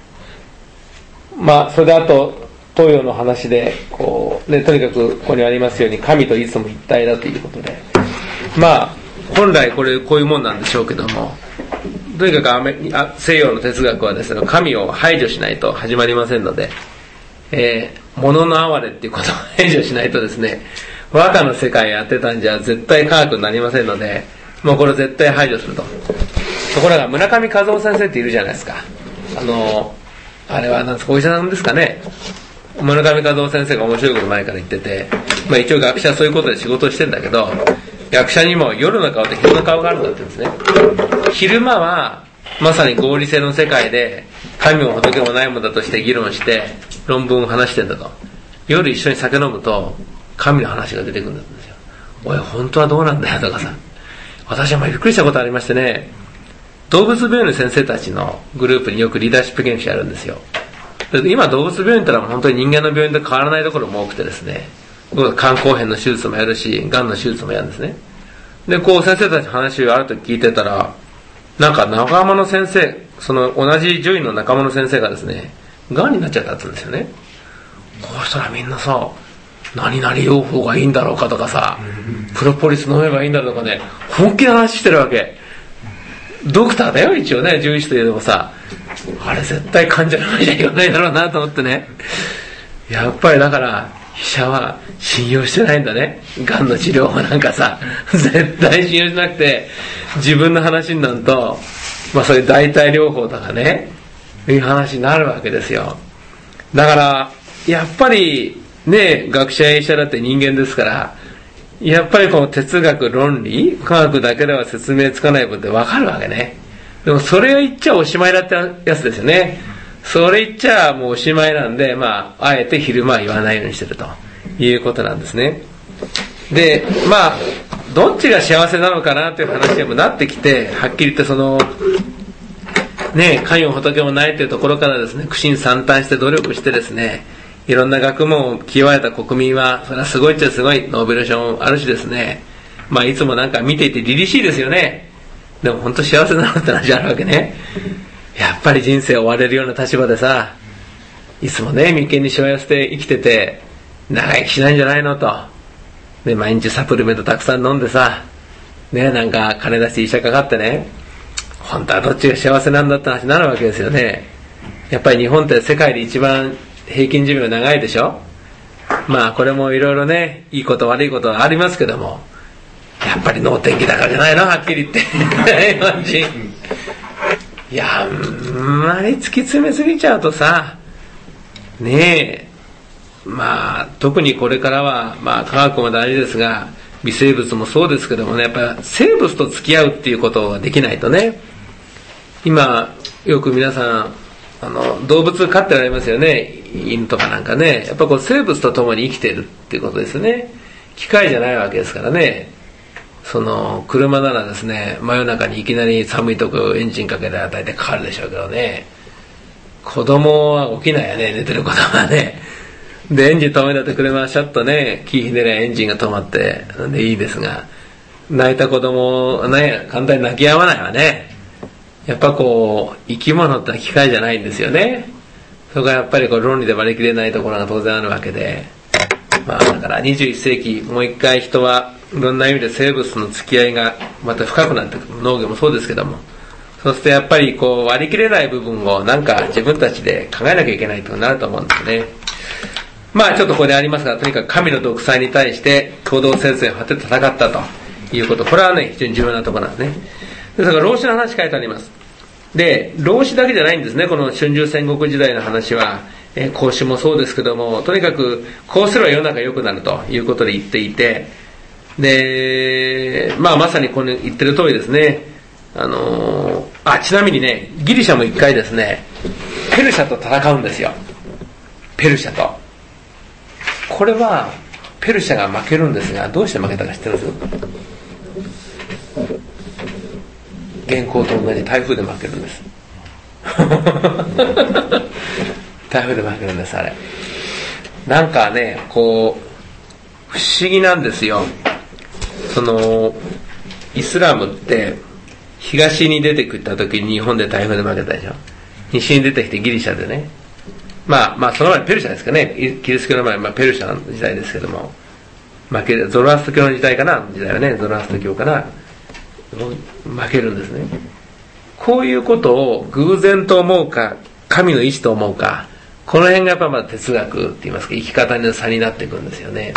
まあそれであと東洋の話でこう、ね、とにかくここにありますように神といつも一体だということで、まあ本来これこういうもんなんでしょうけども、とにかくアメあ西洋の哲学はですね、神を排除しないと始まりませんので、えー、物の哀れっていうことを排除しないとですね、和歌の世界やってたんじゃ絶対科学になりませんので、もうこれ絶対排除すると。ところが村上和夫先生っているじゃないですか。あのあれは何ですか、お医者さんですかね。村上和夫先生が面白いこと前から言ってて、まあ一応学者はそういうことで仕事をしてんだけど、学者にも夜の顔と昼の顔があるんだって言うんですね。昼間はまさに合理性の世界で神も仏もないものだとして議論して論文を話してんだと。夜一緒に酒飲むと神の話が出てくるんですよ。おい本当はどうなんだよとかさ、私はまあびっくりしたことありましてね、動物病院の先生たちのグループによくリーダーシップ研修やるんですよ。今動物病院ってのは本当に人間の病院と変わらないところも多くてですね、肝硬変の手術もやるし、癌の手術もやるんですね。でこう先生たちの話をある時聞いてたら、なんか仲間の先生、その同じ獣医の仲間の先生がですね、癌になっちゃったって言うんですよね。こうしたらみんなさ、何々療法がいいんだろうかとかさ、プロポリス飲めばいいんだろうとかね、本気で話してるわけ。ドクターだよ一応ね、獣医師といえどもさ、あれ絶対患者の前じゃ言わないだろうなと思ってね。やっぱりだから医者は信用してないんだね。癌の治療法なんかさ、絶対信用しなくて、自分の話になると、まあそういう代替療法とかね、いう話になるわけですよ。だからやっぱりね、学者や医者だって人間ですから、やっぱりこの哲学、論理、科学だけでは説明つかないことで分かるわけね。でもそれを言っちゃおしまいだってやつですよね。それ言っちゃもうおしまいなんで、まああえて昼間は言わないようにしてるということなんですね。で、まあどっちが幸せなのかなという話にもなってきて、はっきり言ってそのね、神も仏もないというところからですね、苦心惨憺して努力してですね、いろんな学問を極めた国民は、それはすごいっちゃすごい、ノーベル賞もあるしですね、まあいつもなんか見ていて凛々しいですよね。でも本当幸せなのって話あるわけね。やっぱり人生を追われるような立場でさ、 いつもね眉間にしわ寄せて生きてて長生きしないんじゃないのと、で毎日サプリメントたくさん飲んでさね、なんか金出して医者かかってね、本当はどっちが幸せなんだって話になるわけですよね。やっぱり日本って世界で一番平均寿命長いでしょ。まあこれもいろいろねいいこと悪いことはありますけども、やっぱり能天気だからじゃないの、はっきり言って日本人。いやあんまり突き詰めすぎちゃうとさねえ、まあ特にこれからはまあ科学も大事ですが微生物もそうですけどもね、やっぱり生物と付き合うっていうことができないとね。今よく皆さんあの動物飼ってられますよね、犬とかなんかね。やっぱこう生物と共に生きてるっていうことですね。機械じゃないわけですからね。その車ならですね、真夜中にいきなり寒いとこエンジンかけたら大体かかるでしょうけどね、子供は起きないよね、寝てる子供はね。でエンジン止めたって車はシャッとねキーひねりゃエンジンが止まってでいいですが、泣いた子供はね簡単に泣き止まないわね。やっぱこう生き物って機械じゃないんですよね。それがやっぱりこう論理で割り切れないところが当然あるわけで、まあだからにじゅういっ世紀もう一回人はいろんな意味で生物の付き合いがまた深くなってくる。農業もそうですけども、そうするとやっぱりこう割り切れない部分をなんか自分たちで考えなきゃいけないとなると思うんですね。まあちょっとここでありますが、とにかく神の独裁に対して共同戦線を張って戦ったということ、これはね非常に重要なところなんですね。ですから老子の話書いてあります。で老子だけじゃないんですね、この春秋戦国時代の話は。えー、孔子もそうですけども、とにかくこうすれば世の中良くなるということで言っていて、でまあまさにこの言ってる通りですね。あのー、あちなみにねギリシャも一回ですねペルシャと戦うんですよ。ペルシャと、これはペルシャが負けるんですが、どうして負けたか知ってます？現行と同じ台風で負けるんです台風で負けるんです。あれなんかねこう不思議なんですよ。そのイスラムって東に出てきた時に日本で台風で負けたでしょ。西に出てきてギリシャでね、まあまあその前ペルシャですかね、キリスト教の前、まあ、ペルシャの時代ですけども、負ける、ゾロアスト教の時代かな、時代はねゾロアスト教かな、負けるんですね。こういうことを偶然と思うか神の意志と思うか、この辺がやっぱまだ哲学って言いますか生き方の差になっていくんですよね。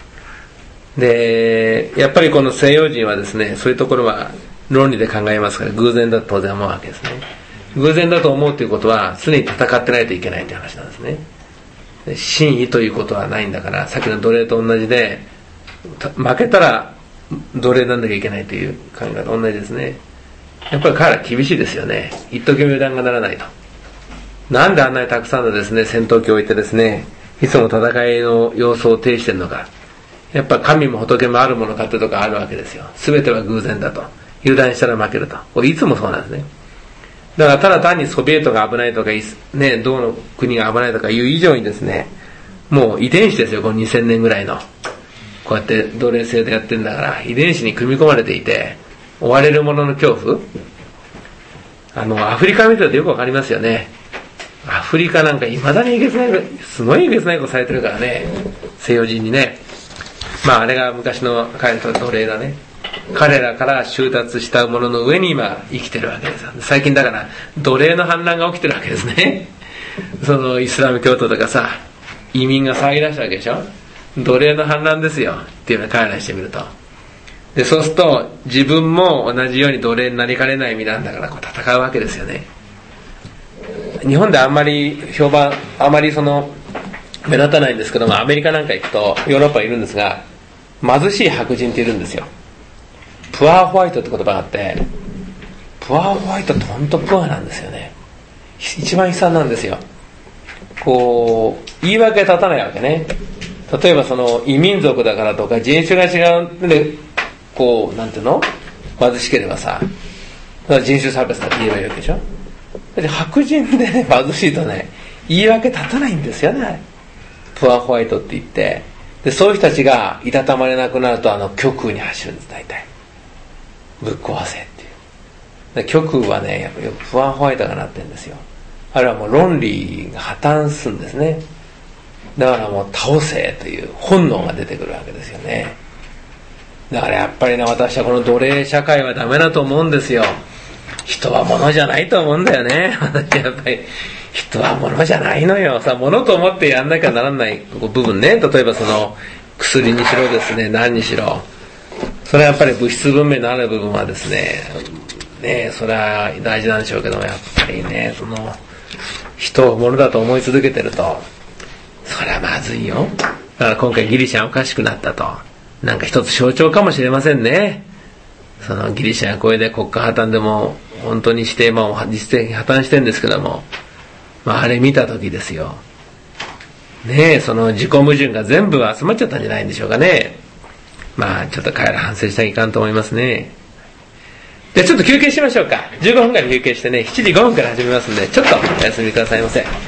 でやっぱりこの西洋人はですねそういうところは論理で考えますから偶然だと当然思うわけですね。偶然だと思うということは常に戦ってないといけないという話なんですね。で真意ということはないんだから、さっきの奴隷と同じで負けたら奴隷なんなきゃいけないという考えと同じですね。やっぱり彼ら厳しいですよね。一時も油断がならないと。なんであんなにたくさんのですね戦闘機を置いてですねいつも戦いの様相を呈しているのか。やっぱ神も仏もあるものかってとかあるわけですよ。全ては偶然だと。油断したら負けると。これいつもそうなんですね。だからただ単にソビエトが危ないとか、ね、どの国が危ないとかいう以上にですね、もう遺伝子ですよ、このにせんねんぐらいの。こうやって奴隷制でやってるんだから、遺伝子に組み込まれていて、追われる者の恐怖。あの、アフリカ見てるとよくわかりますよね。アフリカなんか未だにえげつない、すごいえげつないことされてるからね、西洋人にね。まああれが昔の彼らの奴隷だね。彼らから収奪したものの上に今生きてるわけです。最近だから奴隷の反乱が起きてるわけですね。そのイスラム教徒とかさ移民が騒ぎ出したわけでしょ。奴隷の反乱ですよっていうのは彼らにしてみると。でそうすると自分も同じように奴隷になりかねない身なんだからこう戦うわけですよね。日本であんまり評判あまりその目立たないんですけども、アメリカなんか行くとヨーロッパいるんですが、貧しい白人っているんですよ。プアーホワイトって言葉があって、プアーホワイトって本当プアなんですよね。一番悲惨なんですよ。こう言い訳立たないわけね。例えばその異民族だからとか人種が違うでこうなんていうの貧しければさ、人種差別だって言えばいいわけでしょ。で白人でね貧しいとね言い訳立たないんですよね。プアーホワイトって言って、でそういう人たちがいたたまれなくなるとあの極右に走るんです。大体ぶっ壊せっていう。で極右はねやっぱりプアーホワイトがなってるんですよ。 あるいはもう論理が破綻するんですね。だからもう倒せという本能が出てくるわけですよね。だからやっぱりね、私はこの奴隷社会はダメだと思うんですよ。人は物じゃないと思うんだよね。私やっぱり人は物じゃないのよ。さ、物と思ってやんなきゃならない部分ね。例えばその薬にしろですね、何にしろ。それはやっぱり物質文明のある部分はですね、ね、それは大事なんでしょうけども、やっぱりね、その人を物だと思い続けてると、それはまずいよ。だから今回ギリシャはおかしくなったと。なんか一つ象徴かもしれませんね。そのギリシャはこれで国家破綻でも本当にして、まあ実際に破綻してるんですけども、まああれ見た時ですよ。ねえ、その自己矛盾が全部集まっちゃったんじゃないんでしょうかね。まあちょっと彼ら反省したらいかんと思いますね。じゃあちょっと休憩しましょうか。じゅうごふんぐらい休憩してね、しちじごふんから始めますんで、ちょっとお休みくださいませ。